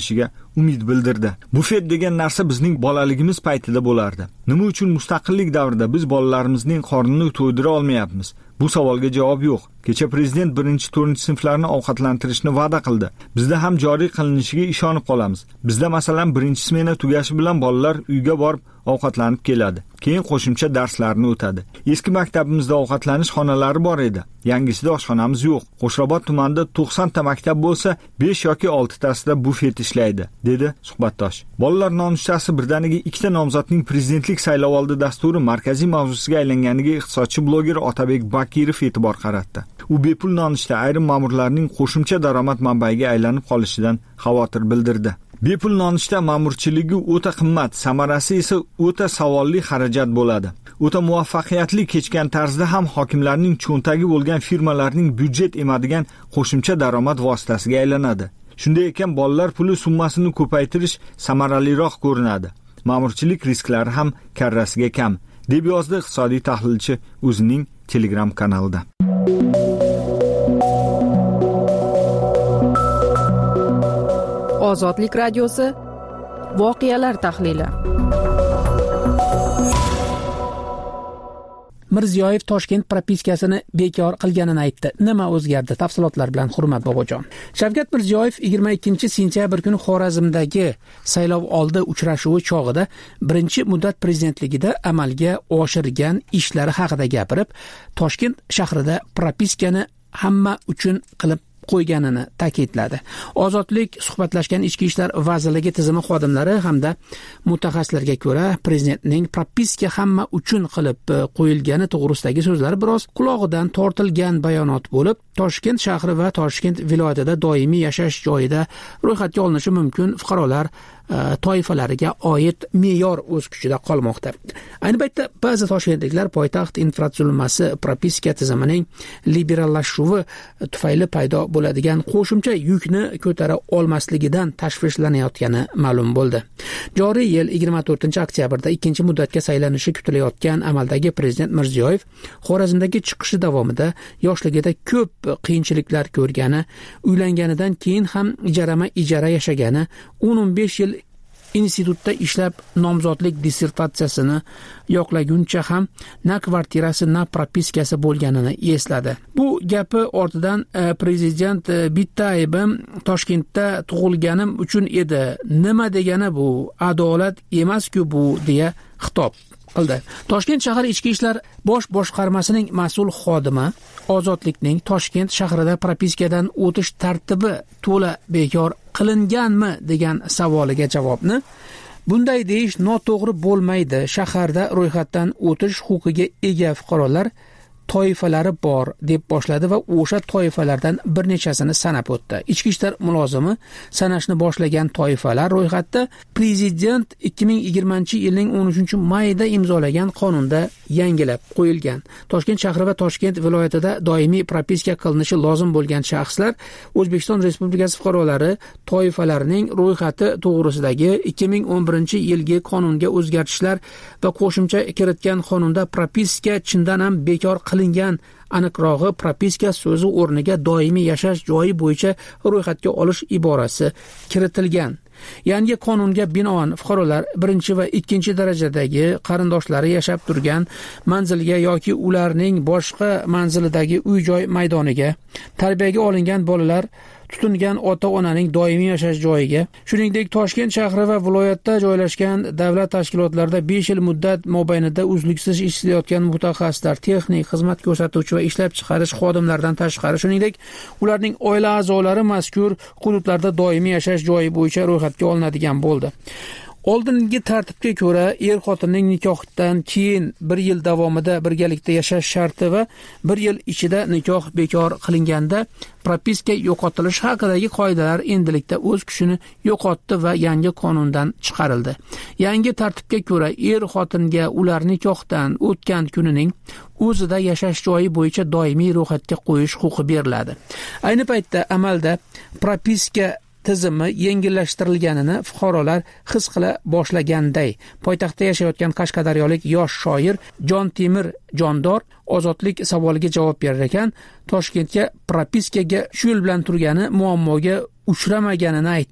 umid bildirdi. Bufet degan narsa bizning bolaligimiz paytida bo'lardi. Nima uchun mustaqillik davrida biz bolalarimizning qornini to'ydira olmayapmiz? Bu savolga javob yo'q. Kecha prezident 1-4 sinflarni ovqatlantirishni va'da qildi. Bizda ham joriy qilinishiga ishonib qolamiz. Bizda masalan 1-smena tugashi bilan bolalar uyga borib ovqatlanib keladi. Keyin qo'shimcha darslarni o'tadi. Eski maktabimizda ovqatlanish xonalari bor edi. Yangisida oshxonamiz yo'q. Qo'shrabot tumanida 90 ta maktab bo'lsa, 5 yoki 6 tasida bufet ishlaydi, dedi suhbatdosh. Bolalar nonushtasi birdaniga 2 ta nomzodning prezidentlik saylovoldi dasturi markaziy mavzusiga aylanganiga iqtisodchi bloger Otabek Bakirov e'tibor qaratdi. U bepul nonushta ayrim ma'murlarning qo'shimcha daromad manbaiga aylanib qolishidan xavotir bildirdi. Bepul nonushta ma'murchiligi o'ta qimmat, samarasi esa o'ta savolli xarajat bo'ladi. O'ta muvaffaqiyatli kechgan tarzda ham hokimlarning cho'ntagi bo'lgan firmalarning byudjet emadigan qo'shimcha daromad vositasiga aylanadi. Shunday ekan bolalar puli summasini ko'paytirish samaraliroq ko'rinadi. Ma'murchilik risklari ham karrasiga kam, deb yozdi iqtisodiy tahlilchi o'zining Telegram kanalida. Ozodlik radiosi voqealar tahlili. Mirziyoyev Toshkent propiskasini bekor qilganini aytdi. Nima o'zgardi? Tafsilotlar bilan Hurmat Bobojon. Shavkat Mirziyoyev 22-sentyabr kuni Xorazmdagi saylov oldi uchrashuvi chog'ida birinchi muddat prezidentligida amalga oshirgan ishlari haqida gapirib, Toshkent shahrida propiskani hamma uchun qilib qo'yganini ta'kidladi. Ozodlik suhbatlashgan Ichki ishlar vazirligi tizimi xodimlari hamda mutaxassislarga ko'ra, prezidentning propiska hamma uchun qilib qo'yilgani to'g'risidagi so'zlari biroz qulog'idan tortilgan bayonot bo'lib, Toshkent shahri va Toshkent viloyatida doimiy yashash joyida ro'yxatga olinishi mumkin fuqarolar toifalariga oid me'yor o'z kuchida qolmoqda. Ayni paytda ba'zi toshkentliklar poytaxt infratuzilmasi propiska tizimining liberallashuvi tufayli paydo bo'ladigan qo'shimcha yukni ko'tara olmasligidan tashvishlanayotgani ma'lum bo'ldi. Joriy yil 24-oktyabrda ikkinchi muddatga saylanishi kutilayotgan amaldagi prezident Mirziyoyev Xorazmdagi chiqishi davomida yoshligida ko'p qiyinchiliklar ko'rgani, uylanganidan keyin ham ijara yashagani, 15 yil institutda ishlab nomzodlik dissertatsiyasini yoqlaguncha ham na kvartirasi na propiskasi bo'lganini esladi. Bu gapi ortidan prezident bitta aybim Toshkentda tug'ilganim uchun edi. Nima degani bu? Adolat emas-ku bu deya xitob qildi. Toshkent shahar ichki ishlar bosh boshqarmasining mas'ul xodimi Ozodlikning Toshkent shahrida propiskadan o'tish tartibi to'la bekor qilinganmi degan savoliga javobni bunday deyish noto'g'ri bo'lmaydi. Shaharda ro'yxatdan o'tish huquqiga ega fuqarolar toifalari bor deb boshladi va o'sha toifalardan bir nechasini sanab o'tdi. Ichki ishlar mulozimi sanashni boshlagan toifalar ro'yxatda prezident 2020-yilning 13-mayida imzolagan qonunda yangilab qo'yilgan. Toshkent shahri va Toshkent viloyatida doimiy propiska qilinishi lozim bo'lgan shaxslar O'zbekiston Respublikasi fuqarolari toifalarining ro'yxati to'g'risidagi 2011-yilgi qonunga o'zgartishlar va qo'shimcha kiritgan qonunda propiska chindan ham bekor qilingan. Aniqrog'i, propiska so'zi o'rniga doimiy yashash joyi bo'yicha ro'yxatga olish iborasi kiritilgan. Yangi qonunga binoan fuqarolar birinchi va ikkinchi darajadagi qarindoshlari yashab turgan manzilga yoki ularning boshqa manzilidagi uy-joy maydoniga, tarbiyaga olingan bolalar tutingan ota-onaning doimiy yashash joyiga, shuningdek Toshkent shahri va viloyatda joylashgan davlat tashkilotlarida 5 yil muddat mobaynida uzluksiz ishlayotgan mutaxassislar, texnik xizmat ko'rsatuvchi va ishlab chiqarish xodimlaridan tashqari, shuningdek ularning oila a'zolari mazkur hududlarda doimiy yashash joyi bo'yicha ro'yxatga olinadigan bo'ldi. Oldingi tartibga ko'ra xotinning nikohdan keyin 1 yil davomida birgalikda yashash sharti va 1 yil ichida nikoh bekor qilinganda propiska yo'qotilishi haqidagi qoidalar endilikda o'z kuchini yo'qotdi va yangi qonundan chiqarildi. Yangi tartibga ko'ra xotinga ular nikohdan o'tgan kunining o'zida yashash joyi bo'yicha doimiy ro'yxatga qo'yish huquqi beriladi. Ayni paytda amalda propiska tizimi yengillashtirilganini fuqarolar his qila boshlaganday, poytaxtda yashayotgan qashqadaryolik yosh shoir Jontemir Jondor Ozodlik savoliga javob berar ekan, Toshkentga propiskaga shu yil bilan turgani muammoga uchramaganini aytdi.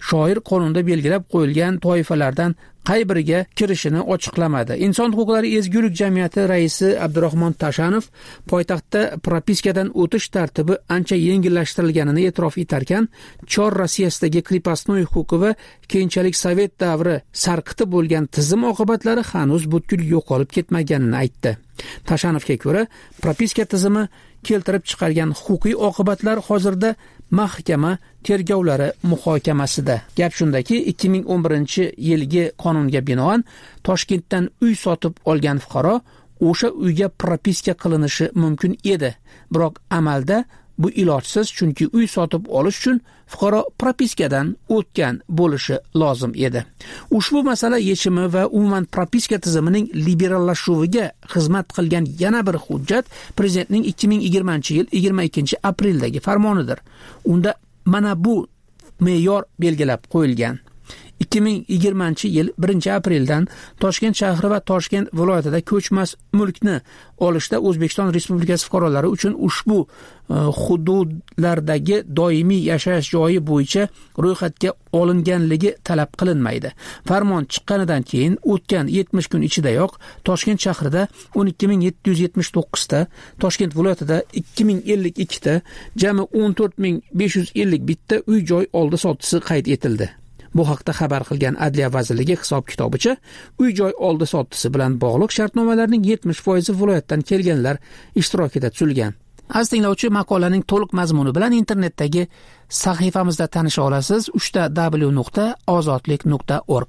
shoir qonunda belgilab qo'yilgan toifalardan qay biriga kirishini ochiqlamadi. Inson huquqlari ezgulik jamiyati raisi Abdurahmon Tashanov poytaxtda propiskadan o'tish tartibi ancha yengillashtirilganini e'tirof etarkan, Chor Rossiyasidagi kripostnoy huquqi va keyinchalik Sovet davri sarqiti bo'lgan tizim oqibatlari hanuz butkul yo'qolib ketmaganini aytdi. Tashanovga ko'ra, propiska tizimi keltirib chiqargan huquqiy oqibatlar hozirda mahkama tergovlari muhokamasida. Gap shundaki, 2011-yilgi qonunga binoan Toshkentdan uy sotib olgan fuqaro o'sha uyga propiska qilinishi mumkin edi. Biroq amalda bu ilojsiz, chunki uy sotib olish uchun fuqaro propiskadan o'tgan bo'lishi lozim edi. Ushbu masala yechimi va umuman propiska tizimining liberallashuviga xizmat qilgan yana bir hujjat prezidentning 2020-yil 22-apreldagi farmonidir. Unda mana bu me'yor belgilab qo'yilgan. 2020-yil 1-apreldan Toshkent shahri va Toshkent viloyatida ko'chmas mulkni olishda O'zbekiston Respublikasi fuqarolari uchun ushbu hududlardagi doimiy yashash joyi bo'yicha ro'yxatga olinganligi talab qilinmaydi. Farmon chiqqanidan keyin o'tgan 70 kun ichidayoq Toshkent shahrida 12779 ta, Toshkent viloyatida 2052 ta, jami 14551 ta uy-joy oldi-sotdisi qayd etildi. Bu haqda xabar qilgan Adliya vazirligi hisob-kitobicha, uy-joy oldi-sotdisi bilan bog'liq shartnomalarning 70% viloyatdan kelganlar ishtirokida tuzilgan. Aziz tinglovchi, maqolaning to'liq mazmuni bilan internetdagi sahifamizda tanisha olasiz. www.ozodlik.org.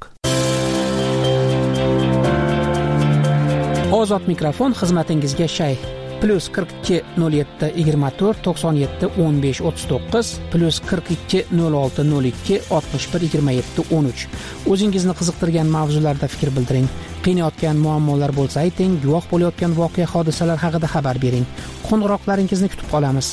Ozod mikrofon xizmatingizga shay. +42 07 24 97 15 39 +42 06 02 61 27 13. O'zingizni qiziqtirgan mavzularda fikr bildiring. Qiynayotgan muammolar bo'lsa ayting, guvoh bo'layotgan voqea hodisalar haqida xabar bering. Qo'ng'iroqlaringizni kutib qolamiz.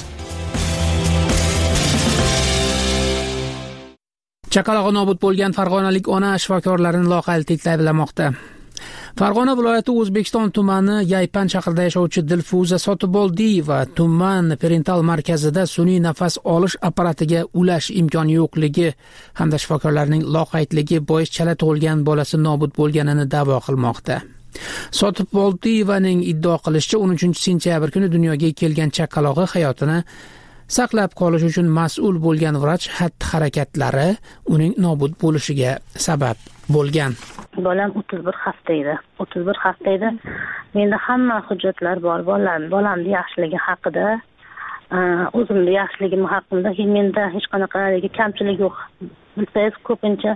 Chaqalog'i nobud bo'lgan farg'onalik ona shifokorlarni loqaydlik ayblamoqda. Farg'ona viloyati O'zbekiston tumani Yaypan shahrida yashovchi Dilfuza Sotiboldiyeva tuman perintal markazida sun'iy nafas olish apparatiga ulash imkoni yo'qligi hamda shifokorlarning loqaydligi bois chala tug'ilgan bolasi nobud bo'lganini da'vo qilmoqda. Sotiboldiyevaning iddao qilishicha, 13-sentyabr kuni dunyoga kelgan chaqalog'i hayotini saqlab qolish uchun mas'ul bo'lgan vrach xatti-harakatlari uning nobud bo'lishiga sabab bo'lgan. Bolam 31 hafta edi. 31 hafta edi. Menda hamma hujjatlar bor. Bolamning yaxshiligi haqida, o'zimning yaxshiligim haqida menda hech qanaqa kamchilik yo'q. Bilsangiz, ko'pincha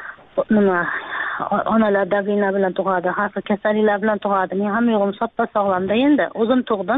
onalar davlina bilan tug'adi, har xil kasalliklar bilan tug'adi. Men ham yo'g'im soppa sog'lamda endi. O'zim tug'dim.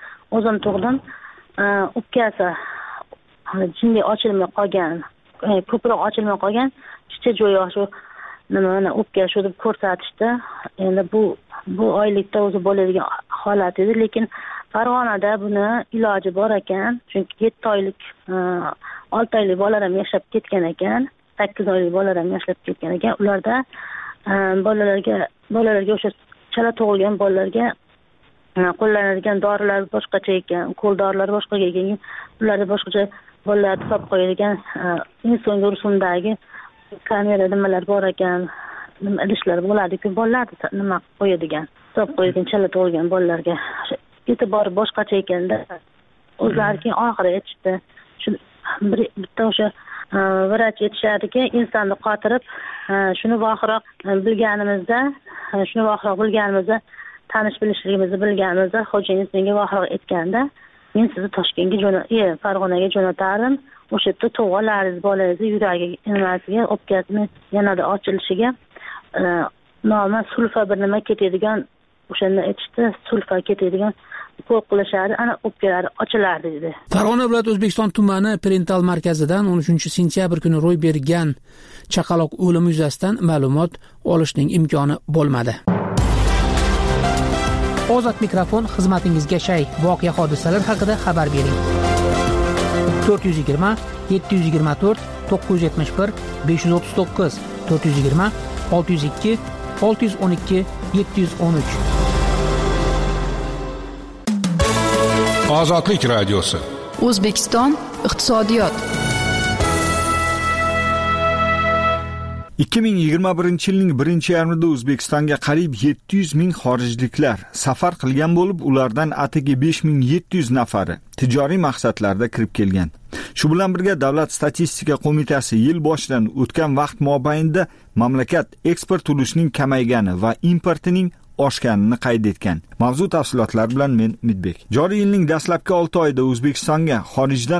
O'pkasi jinni ochilmay qolgan, ko'proq ochilmay qolgan, chicha jo'ya shu nimani o'pka shu deb ko'rsatishdi. Endi bu oylikda o'zi bo'ladigan holat edi, lekin Farg'onada buni iloji bor ekan, chunki 7 oylik 6 oylik bolalar ham yashab ketgan ekan, 8 oylik bolalar ham yashab ketgan ekan. Ularda bolalarga o'sha chala tug'ilgan bolalarga qo'llanadigan dorilar boshqacha ekan, qo'l dorilari boshqacha ekan, ularda boshqacha bolalarni solib qo'yadigan inson rusumdagi kamera nimalar bor ekan, nima idishlar bo'ladi-ku, bolalarni nima qo'yadigan, solib qo'yadigan chala tug'ilgan bolalarga e'tibori boshqacha ekanda, o'zlari keyin oxiri aytishdi. Shu bitta o'sha vrach aytishadiki, insonni qotirib, shuni vohiroq bilganimizda tanish bilishligimizni bilganimizda xo'jayinimiz menga vohiroq aytganda, men sizni Toshkentga Farg'onaga jo'natardim. O'sha yerda tug'alaringiz, bolangizni yuragi nimasiga, o'pkasini yanada ochilishiga normal sulfa bir nima ketadigan, o'shanda aytishdi, sulfa ketadigan ko'p qilishadi, ana o'pkalari ochilardi dedi. Farg'ona viloyati O'zbekiston tumani perintal markazidan 13-sentyabr kuni ro'y bergan chaqaloq o'limi yuzasidan ma'lumot olishning imkoni bo'lmadi. Ozod mikrofon xizmatingizga shay. Voqea hodisalar haqida xabar bering. 420 724 971 539 420 602 612 713. Ozodlik radiosi. O'zbekiston iqtisodiyot. 2021 yilning birinchi yarmida O'zbekistonga qariyb 700 ming xorijliklar safar qilgan bo'lib, ulardan atigi 5700 nafari tijoriy maqsadlarda kirib kelgan. Shu bilan birga Davlat statistika qo'mitasi yil boshidan o'tgan vaqt mobaynida mamlakat eksport ulushining kamaygani va importining oshganini qayd etgan. Mavzu tafsilotlari bilan men Umidbek. Joriy yilning dastlabki 6 oyida O'zbekistonga xorijdan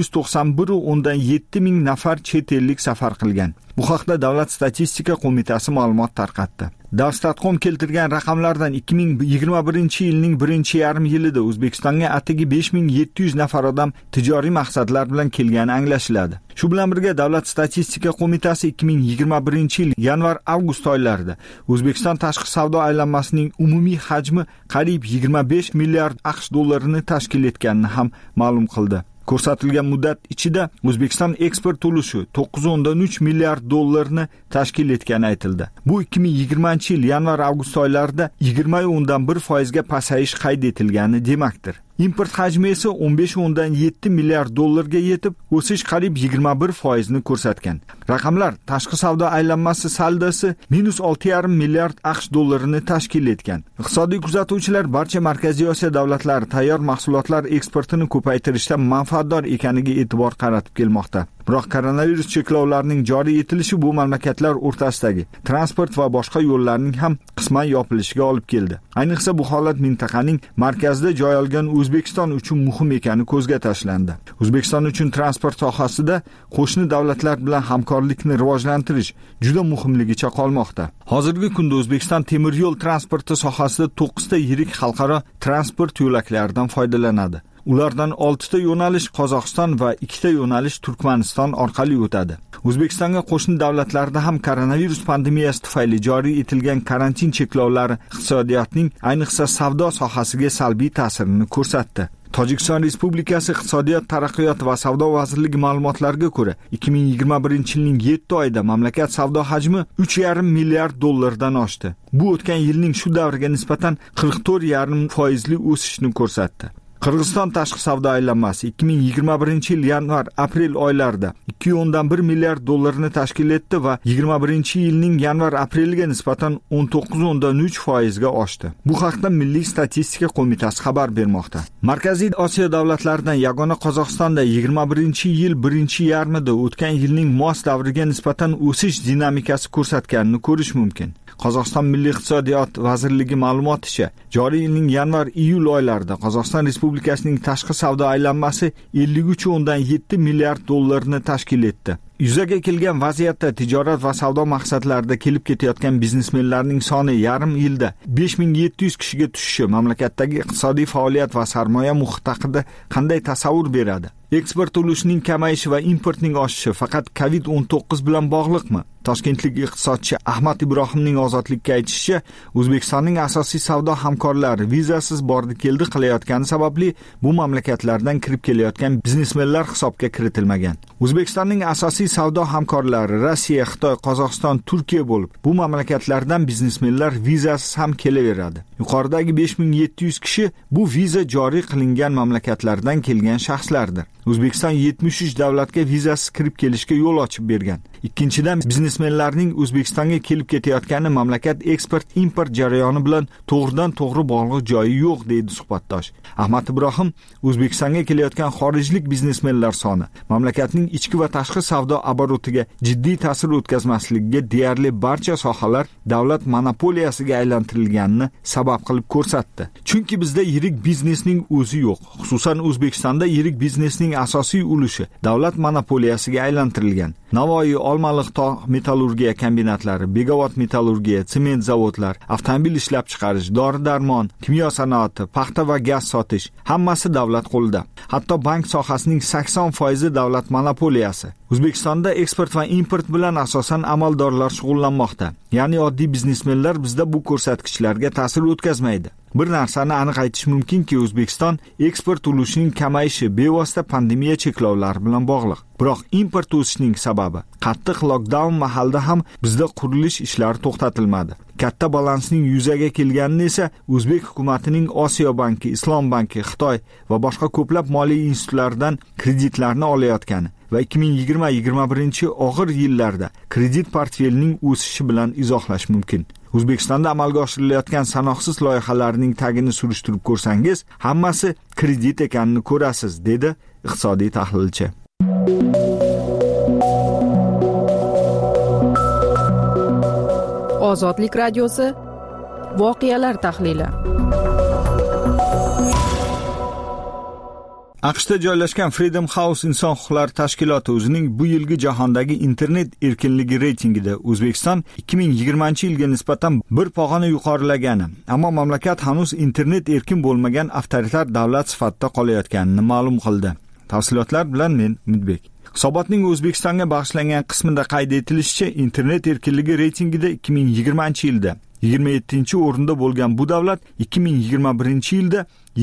691.7 ming nafar chet ellik safar qilgan. Bu haqda Davlat statistika qo'mitasi ma'lumot tarqatdi. Davstat.com keltirgan raqamlardan 2021 yilning birinchi yarim yilida O'zbekistonga atigi 5700 nafar odam tijoriy maqsadlar bilan kelgani anglashiladi. Shu bilan birga Davlat statistika qo'mitasi 2021 yil yanvar-avgust oylarida O'zbekiston tashqi savdo aylanmasining umumiy hajmi qariyb 25 milliard AQSh dollarini tashkil etganini ham ma'lum qildi. Ko'rsatilgan muddat ichida O'zbekiston eksport ulushi 9.3 milliard dollarni tashkil etgani aytildi. Bu 2020 yil yanvar-avgust oylarida 20.1% ga pasayish qayd etilgani demakdir. Import hajmi esa 15.7 milliard dollarga yetib, o'sish qariyb 21% ni ko'rsatgan. Raqamlar tashqi savdo aylanmasi saldosi -6.5 milliard AQSh dollarini tashkil etgan. Iqtisodiy kuzatuvchilar barcha Markaziy Osiyo davlatlari tayyor mahsulotlar eksportini ko'paytirishda manfaatdor ekaniga e'tibor qaratib kelmoqda. Biroq koronavirus cheklovlarining joriy etilishi bu mamlakatlar o'rtasidagi transport va boshqa yo'llarning ham qisman yopilishiga olib keldi. Ayniqsa bu holat mintaqaning markazida joy olgan O'zbekiston uchun muhim ekani ko'zga tashlandi. O'zbekiston uchun transport sohasida qo'shni davlatlar bilan hamkorlikni rivojlantirish juda muhimligicha qolmoqda. Hozirgi kunda O'zbekiston temir yo'l transporti sohasida 9 ta yirik xalqaro transport yo'laklaridan foydalanadi. Ulardan 6 ta yo'nalish Qozog'iston va 2 ta yo'nalish Turkmaniston orqali o'tadi. O'zbekistonga qo'shni davlatlarda ham koronavirus pandemiyasi tufayli joriy etilgan karantin cheklovlari iqtisodiyotning, ayniqsa savdo sohasiga salbiy ta'sirini ko'rsatdi. Tojikiston Respublikasi Iqtisodiyot, taraqqiyot va savdo vazirligi ma'lumotlariga ko'ra, 2021 yilning 7 oyida mamlakat savdo hajmi 3.5 milliard dollardan oshdi. Bu o'tgan yilning shu davriga nisbatan 44.5% o'sishni ko'rsatdi. Qirg'iziston tashqi savdo aylanmasi 2021 yil yanvar-aprel oylarida 2.1 milliard dollarni tashkil etdi va 21 yilning yanvar-apreliga nisbatan 19.3% ga oshdi. Bu haqda Milliy statistika qo'mitasi xabar bermoqda. Markaziy Osiyo davlatlaridan yagona Qozog'istonda 21 yil birinchi yarmida o'tgan yilning mos davriga nisbatan o'sish dinamikasi ko'rsatganini ko'rish mumkin. Qozog'iston Milliy iqtisodiyot vazirligi ma'lumoticha, joriy yilning yanvar-iyul oylarida Qozog'iston Respublikasining tashqi savdo aylanmasi 53.7 milliard dollarni tashkil etdi. Yuzaga kelgan vaziyatda tijorat va savdo maqsadlarida kelib ketayotgan biznesmenlarning soni yarim yilda 5700 kishiga tushishi mamlakatdagi iqtisodiy faoliyat va sarmoya muhiti haqida qanday tasavvur beradi? Eksport ulushining kamayishi va importning oshishi faqat COVID-19 bilan bog'liqmi? Toshkentlik iqtisodchi Ahmad Ibrohimning Ozodlikka aytishicha, O'zbekistonning asosiy savdo hamkorlari vizasiz bordi-keldi qilayotgani sababli bu mamlakatlardan kirib kelayotgan biznesmenlar hisobga kiritilmagan. O'zbekistonning asosiy savdo hamkorlari Rossiya, Xitoy, Qozog'iston, Turkiya bo'lib, bu mamlakatlardan biznesmenlar vizasiz ham kelaveradi. Yuqoridagi 5700 kishi bu viza joriy qilingan mamlakatlardan kelgan shaxslardir. O'zbekiston 73 davlatga vizasiz kirib kelishga yo'l ochib bergan. Ikkinchidan, biznesmenlarning O'zbekistonga kelib ketayotgani mamlakat eksport-import jarayoni bilan to'g'ridan-to'g'ri bog'liq joyi yo'q, deydi suhbatdosh. Ahmad Ibrohim, O'zbekistonga kelayotgan xorijlik biznesmenlar soni mamlakatning ichki va tashqi savdo oborotiga jiddiy ta'sir o'tkazmasligiga deyarli barcha sohalar davlat monopoliyasiga aylantirilganini sabab qilib ko'rsatdi. Chunki bizda yirik biznesning o'zi yo'q. Xususan O'zbekistonda yirik biznesning asosiy ulushi davlat monopoliyasiga aylantirilgan. Navoiy, Olmaliq tog' metallurgiya kombinatlari, Begavot metallurgiya, sement zavodlar, avtomobil ishlab chiqarish, dori-darmon, kimyo sanoati, paxta va gaz sotish hammasi davlat qo'lida. Hatto bank sohasining 80% davlat monopoliyasi. O'zbekistonda eksport va import bilan asosan amaldorlar shug'ullanmoqda. Ya'ni oddiy biznesmenlar bizda bu ko'rsatkichlarga ta'sir o'tkazmaydi. Bir narsani aniq aytish mumkinki, O'zbekiston eksport ulushining kamayishi bevosita pandemiya cheklovlari bilan bog'liq. Biroq import o'sishining sababi qattiq lockdown mahalida ham bizda qurilish ishlari to'xtatilmadi. katta balansning yuzaga kelganini esa O'zbek hukumatining Osiyo banki, Islom banki, Xitoy va boshqa ko'plab moliya institutlaridan kreditlarni olayotgani va 2020-21 og'ir yillarda kredit portfelining o'sishi bilan izohlash mumkin. O'zbekistonda amalga oshirilayotgan sanoqsiz loyihalarning tagini surishtirib ko'rsangiz, hammasi kredit ekanini ko'rasiz, dedi iqtisodiy tahlilchi. Ozodlik radiosi voqealar tahlili. AQShda joylashgan Freedom House inson huquqlari tashkiloti o'zining bu yilgi jahondagi internet erkinligi reytingida O'zbekiston 2020-yilga nisbatan bir pog'ona yuqorilagani, ammo mamlakat hanuz internet erkin bo'lmagan avtoritar davlat sifatida qolayotganini ma'lum qildi. Tafsilotlar bilan men Umidbek. Hisobotning O'zbekistonga bag'ishlangan qismida qayd etilishicha, internet erkinligi reytingida 2020-yilda 27-o'rinda bo'lgan bu davlat 2021-yilda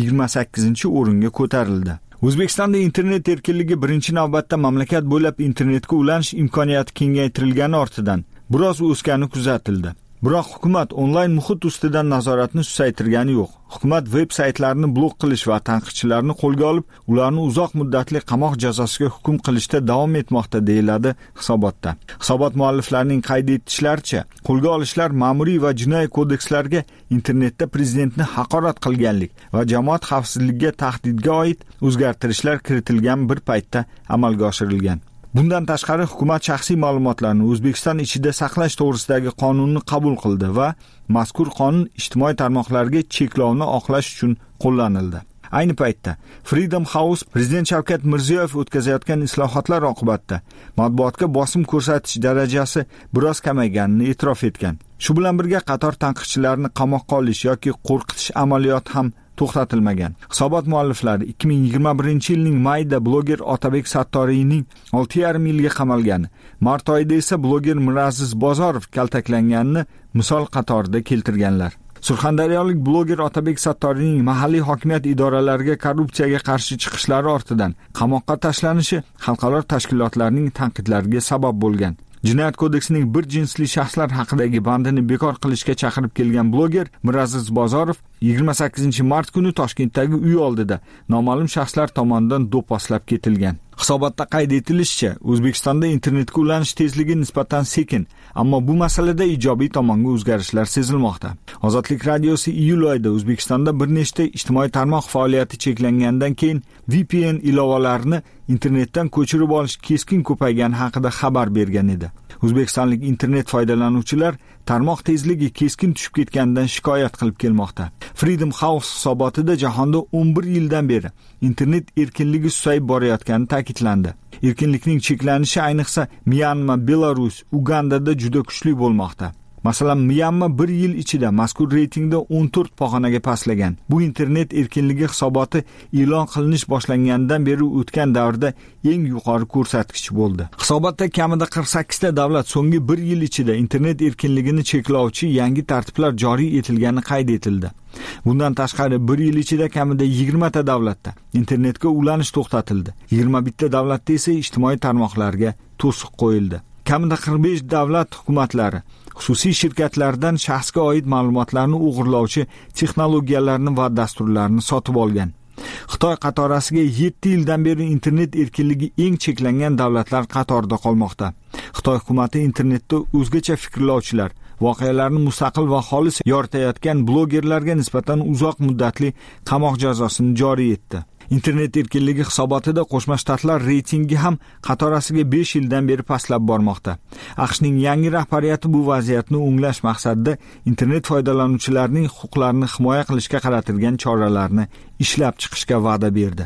28-o'ringa ko'tarildi. O'zbekistonda internet erkinligi birinchi navbatda mamlakat bo'ylab internetga ulanish imkoniyati kengaytirilgani ortidan biroz o'sgani kuzatildi. Biroq hukumat onlayn muhit ustidan nazoratni susaytirgani yo'q. Hukumat veb-saytlarni blok qilish va tanqidchilarni qo'lga olib, ularni uzoq muddatli qamoq jazosiga hukm qilishda davom etmoqda, deyiladi hisobotda. Hisobot mualliflarining qayd etishlaricha, qo'lga olishlar ma'muriy va jinoiy kodekslarga internetda prezidentni haqorat qilganlik va jamoat xavfsizligiga tahdidga oid o'zgartirishlar kiritilgan bir paytda amalga oshirilgan. Bundan tashqari hukumat shaxsiy ma'lumotlarni O'zbekiston ichida saqlash to'g'risidagi qonunni qabul qildi va mazkur qonun ijtimoiy tarmoqlarga cheklovni oqlash uchun qo'llanildi. Ayni paytda Freedom House prezident Shavkat Mirziyoyev o'tkazayotgan islohotlar oqibatida matbuotga bosim ko'rsatish darajasi biroz kamayganini e'tirof etgan. Shu bilan birga qator tanqidchilarni qamoqqa olish yoki qo'rqitish amaliyoti ham to'xtatilmagan. Hisobot mualliflari 2021-yilning mayida bloger Otabek Sattoriyning 6,5 yilga qamalgani, mart oyida esa bloger Miraziz Bozorov kaltaklanganini misol qatorida keltirganlar. Surxondaryolik bloger Otabek Sattoriyning mahalliy hokimiyat idoralariga korrupsiyaga qarshi chiqishlari ortidan qamoqqa tashlanishi xalqaro tashkilotlarning tanqidlariga sabab bo'lgan. Jinoyat kodeksining bir jinsli shaxslar haqidagi bandini bekor qilishga chaqirib kelgan bloger Miraziz Bozorov 28-mart kuni Toshkentdagi uy oldida noma'lum shaxslar tomonidan do'pposlab ketilgan. Hisobotda qayd etilishicha, O'zbekistonda internetga ulanish tezligi nisbatan sekin, ammo bu masalada ijobiy tomonga o'zgarishlar sezilmoqda. Ozodlik radiosi iyul oyida O'zbekistonda bir nechta ijtimoiy tarmoq faoliyati cheklangandan keyin VPN ilovalarini internetdan ko'chirib olish keskin ko'paygani haqida xabar bergan edi. O'zbekistonlik internet foydalanuvchilar tarmoq tezligi keskin tushib ketganidan shikoyat qilib kelmoqda. Freedom House hisobotida jahonda 11 yildan beri internet erkinligi susayib borayotgani ta'kidlandi. Erkinlikning cheklanishi ayniqsa Myanma, Belarus, Ugandada juda kuchli bo'lmoqda. Masalan, Myanma bir yil ichida mazkur reytingda 14 pog'onaga pastlagan. Bu internet erkinligi hisoboti e'lon qilinish boshlanganidan beri o'tgan davrda eng yuqori ko'rsatkich bo'ldi. Hisobotda kamida 48 ta davlat so'nggi bir yil ichida internet erkinligini cheklovchi yangi tartiblar joriy etilgani qayd etildi. Bundan tashqari bir yil ichida kamida 20 ta davlatda internetga ulanish to'xtatildi. 21 ta davlatda esa ijtimoiy tarmoqlarga to'siq qo'yildi. Kamida 45 davlat hukumatlari xususiy shirkatlardan shaxsga oid ma'lumotlarni o'g'irlovchi texnologiyalarni va dasturlarni sotib olgan. Xitoy qatorasiga 7 yildan beri internet erkinligi eng cheklangan davlatlar qatorida qolmoqda. Xitoy hukumati internetda o'zgacha fikrlovchilar, voqealarni mustaqil va xolis yoritayotgan blogerlarga nisbatan uzoq muddatli qamoq jazosini joriy etdi. Internet erkinligi hisobotida Qo'shma Shtatlar reytingi ham qatorasiga 5 yildan beri pastlab bormoqda. AQShning yangi rahbariyati bu vaziyatni o'nglash maqsadida internet foydalanuvchilarining huquqlarini himoya qilishga qaratilgan choralarni ishlab chiqishga va'da berdi.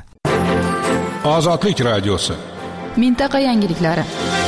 Ozodlik radiosi. Mintaqa yangiliklari.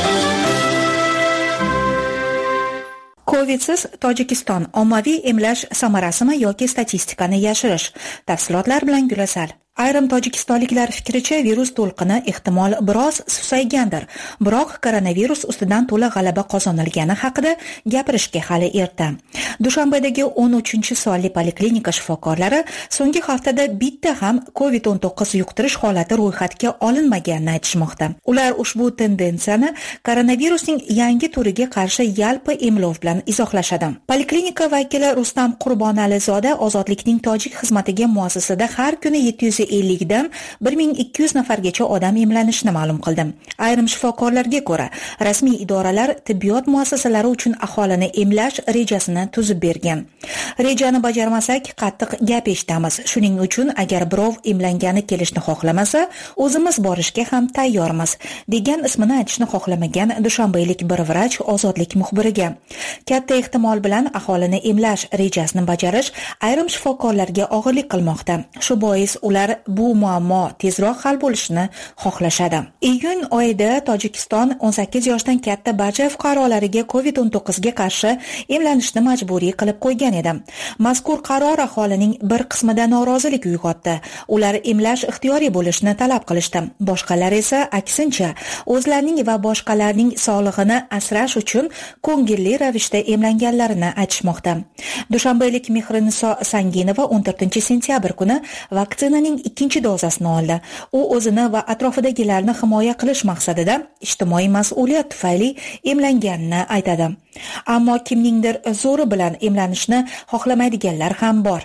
Covidsiz Tojikiston ommaviy emlash samarasimi yoki statistikani yashirish? Tafsilotlar bilan Gulasal. Ayrim tojikistonliklar fikricha virus to'lqini ehtimol biroz susaygandir, biroq koronavirus ustidan to'la g'alaba qozonilgani haqida gapirishga hali erta. Dushanbedagi 13-sonli poliklinika shifokorlari so'nggi haftada bitta ham COVID-19 yuqtirish holati ro'yxatga olinmaganini aytishmoqda. Ular ushbu tendensiyani koronavirusning yangi turiga qarshi yalpi emlov bilan izohlashadi. Poliklinika vakili Rustam Qurbonalizoda Ozodlikning tojik xizmatiga muassasada har kuni 750 dan 1200 nafargacha odam emlanishini ma'lum qildi. Ayrim shifokorlarga ko'ra, rasmiy idoralar tibbiyot muassasalari uchun aholini emlash rejasini tuzib bergan. Rejani bajarmasak, qattiq gap eshitamiz. Shuning uchun agar birov emlangani kelishni xohlamasa, o'zimiz borishga ham tayyormiz, degan ismini aytishni xohlamagan dushanbeylik bir vrach Ozodlik muxbiriga. Katta ehtimol bilan aholini emlash rejasini bajarish ayrim shifokorlarga og'irlik qilmoqda. Shu bois ular bu muammo tezroq hal bo'lishini xohlashadi. Iyun oyida Tojikiston 18 yoshdan katta barcha fuqarolariga COVID-19 ga qarshi emlanishni majburiy qilib qo'ygan edi. Mazkur qaror aholining bir qismida norozilik uyg'otdi. Ular emlash ixtiyoriy bo'lishini talab qilishdi. Boshqalar esa aksincha o'zlarining va boshqalarning sog'lig'ini asrash uchun ko'ngilli ravishda emlanganlarini aytishmoqda. Dushanbeylik Mehriniso Sanginova 14-sentyabr kuni vaksinaning ikkinchi dozasini oldi. U o'zini va atrofidagilarni himoya qilish maqsadida ijtimoiy mas'uliyat tufayli emlanganini aytadi. Ammo kimningdir zo'ri bilan emlanishni xohlamaydiganlar ham bor.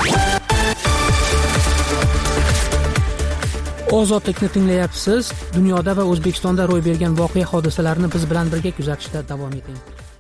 Ozodlikni tinglayapsiz. Dunyoda va O'zbekistonda ro'y bergan voqea hodisalarni biz bilan birga kuzatishda davom eting.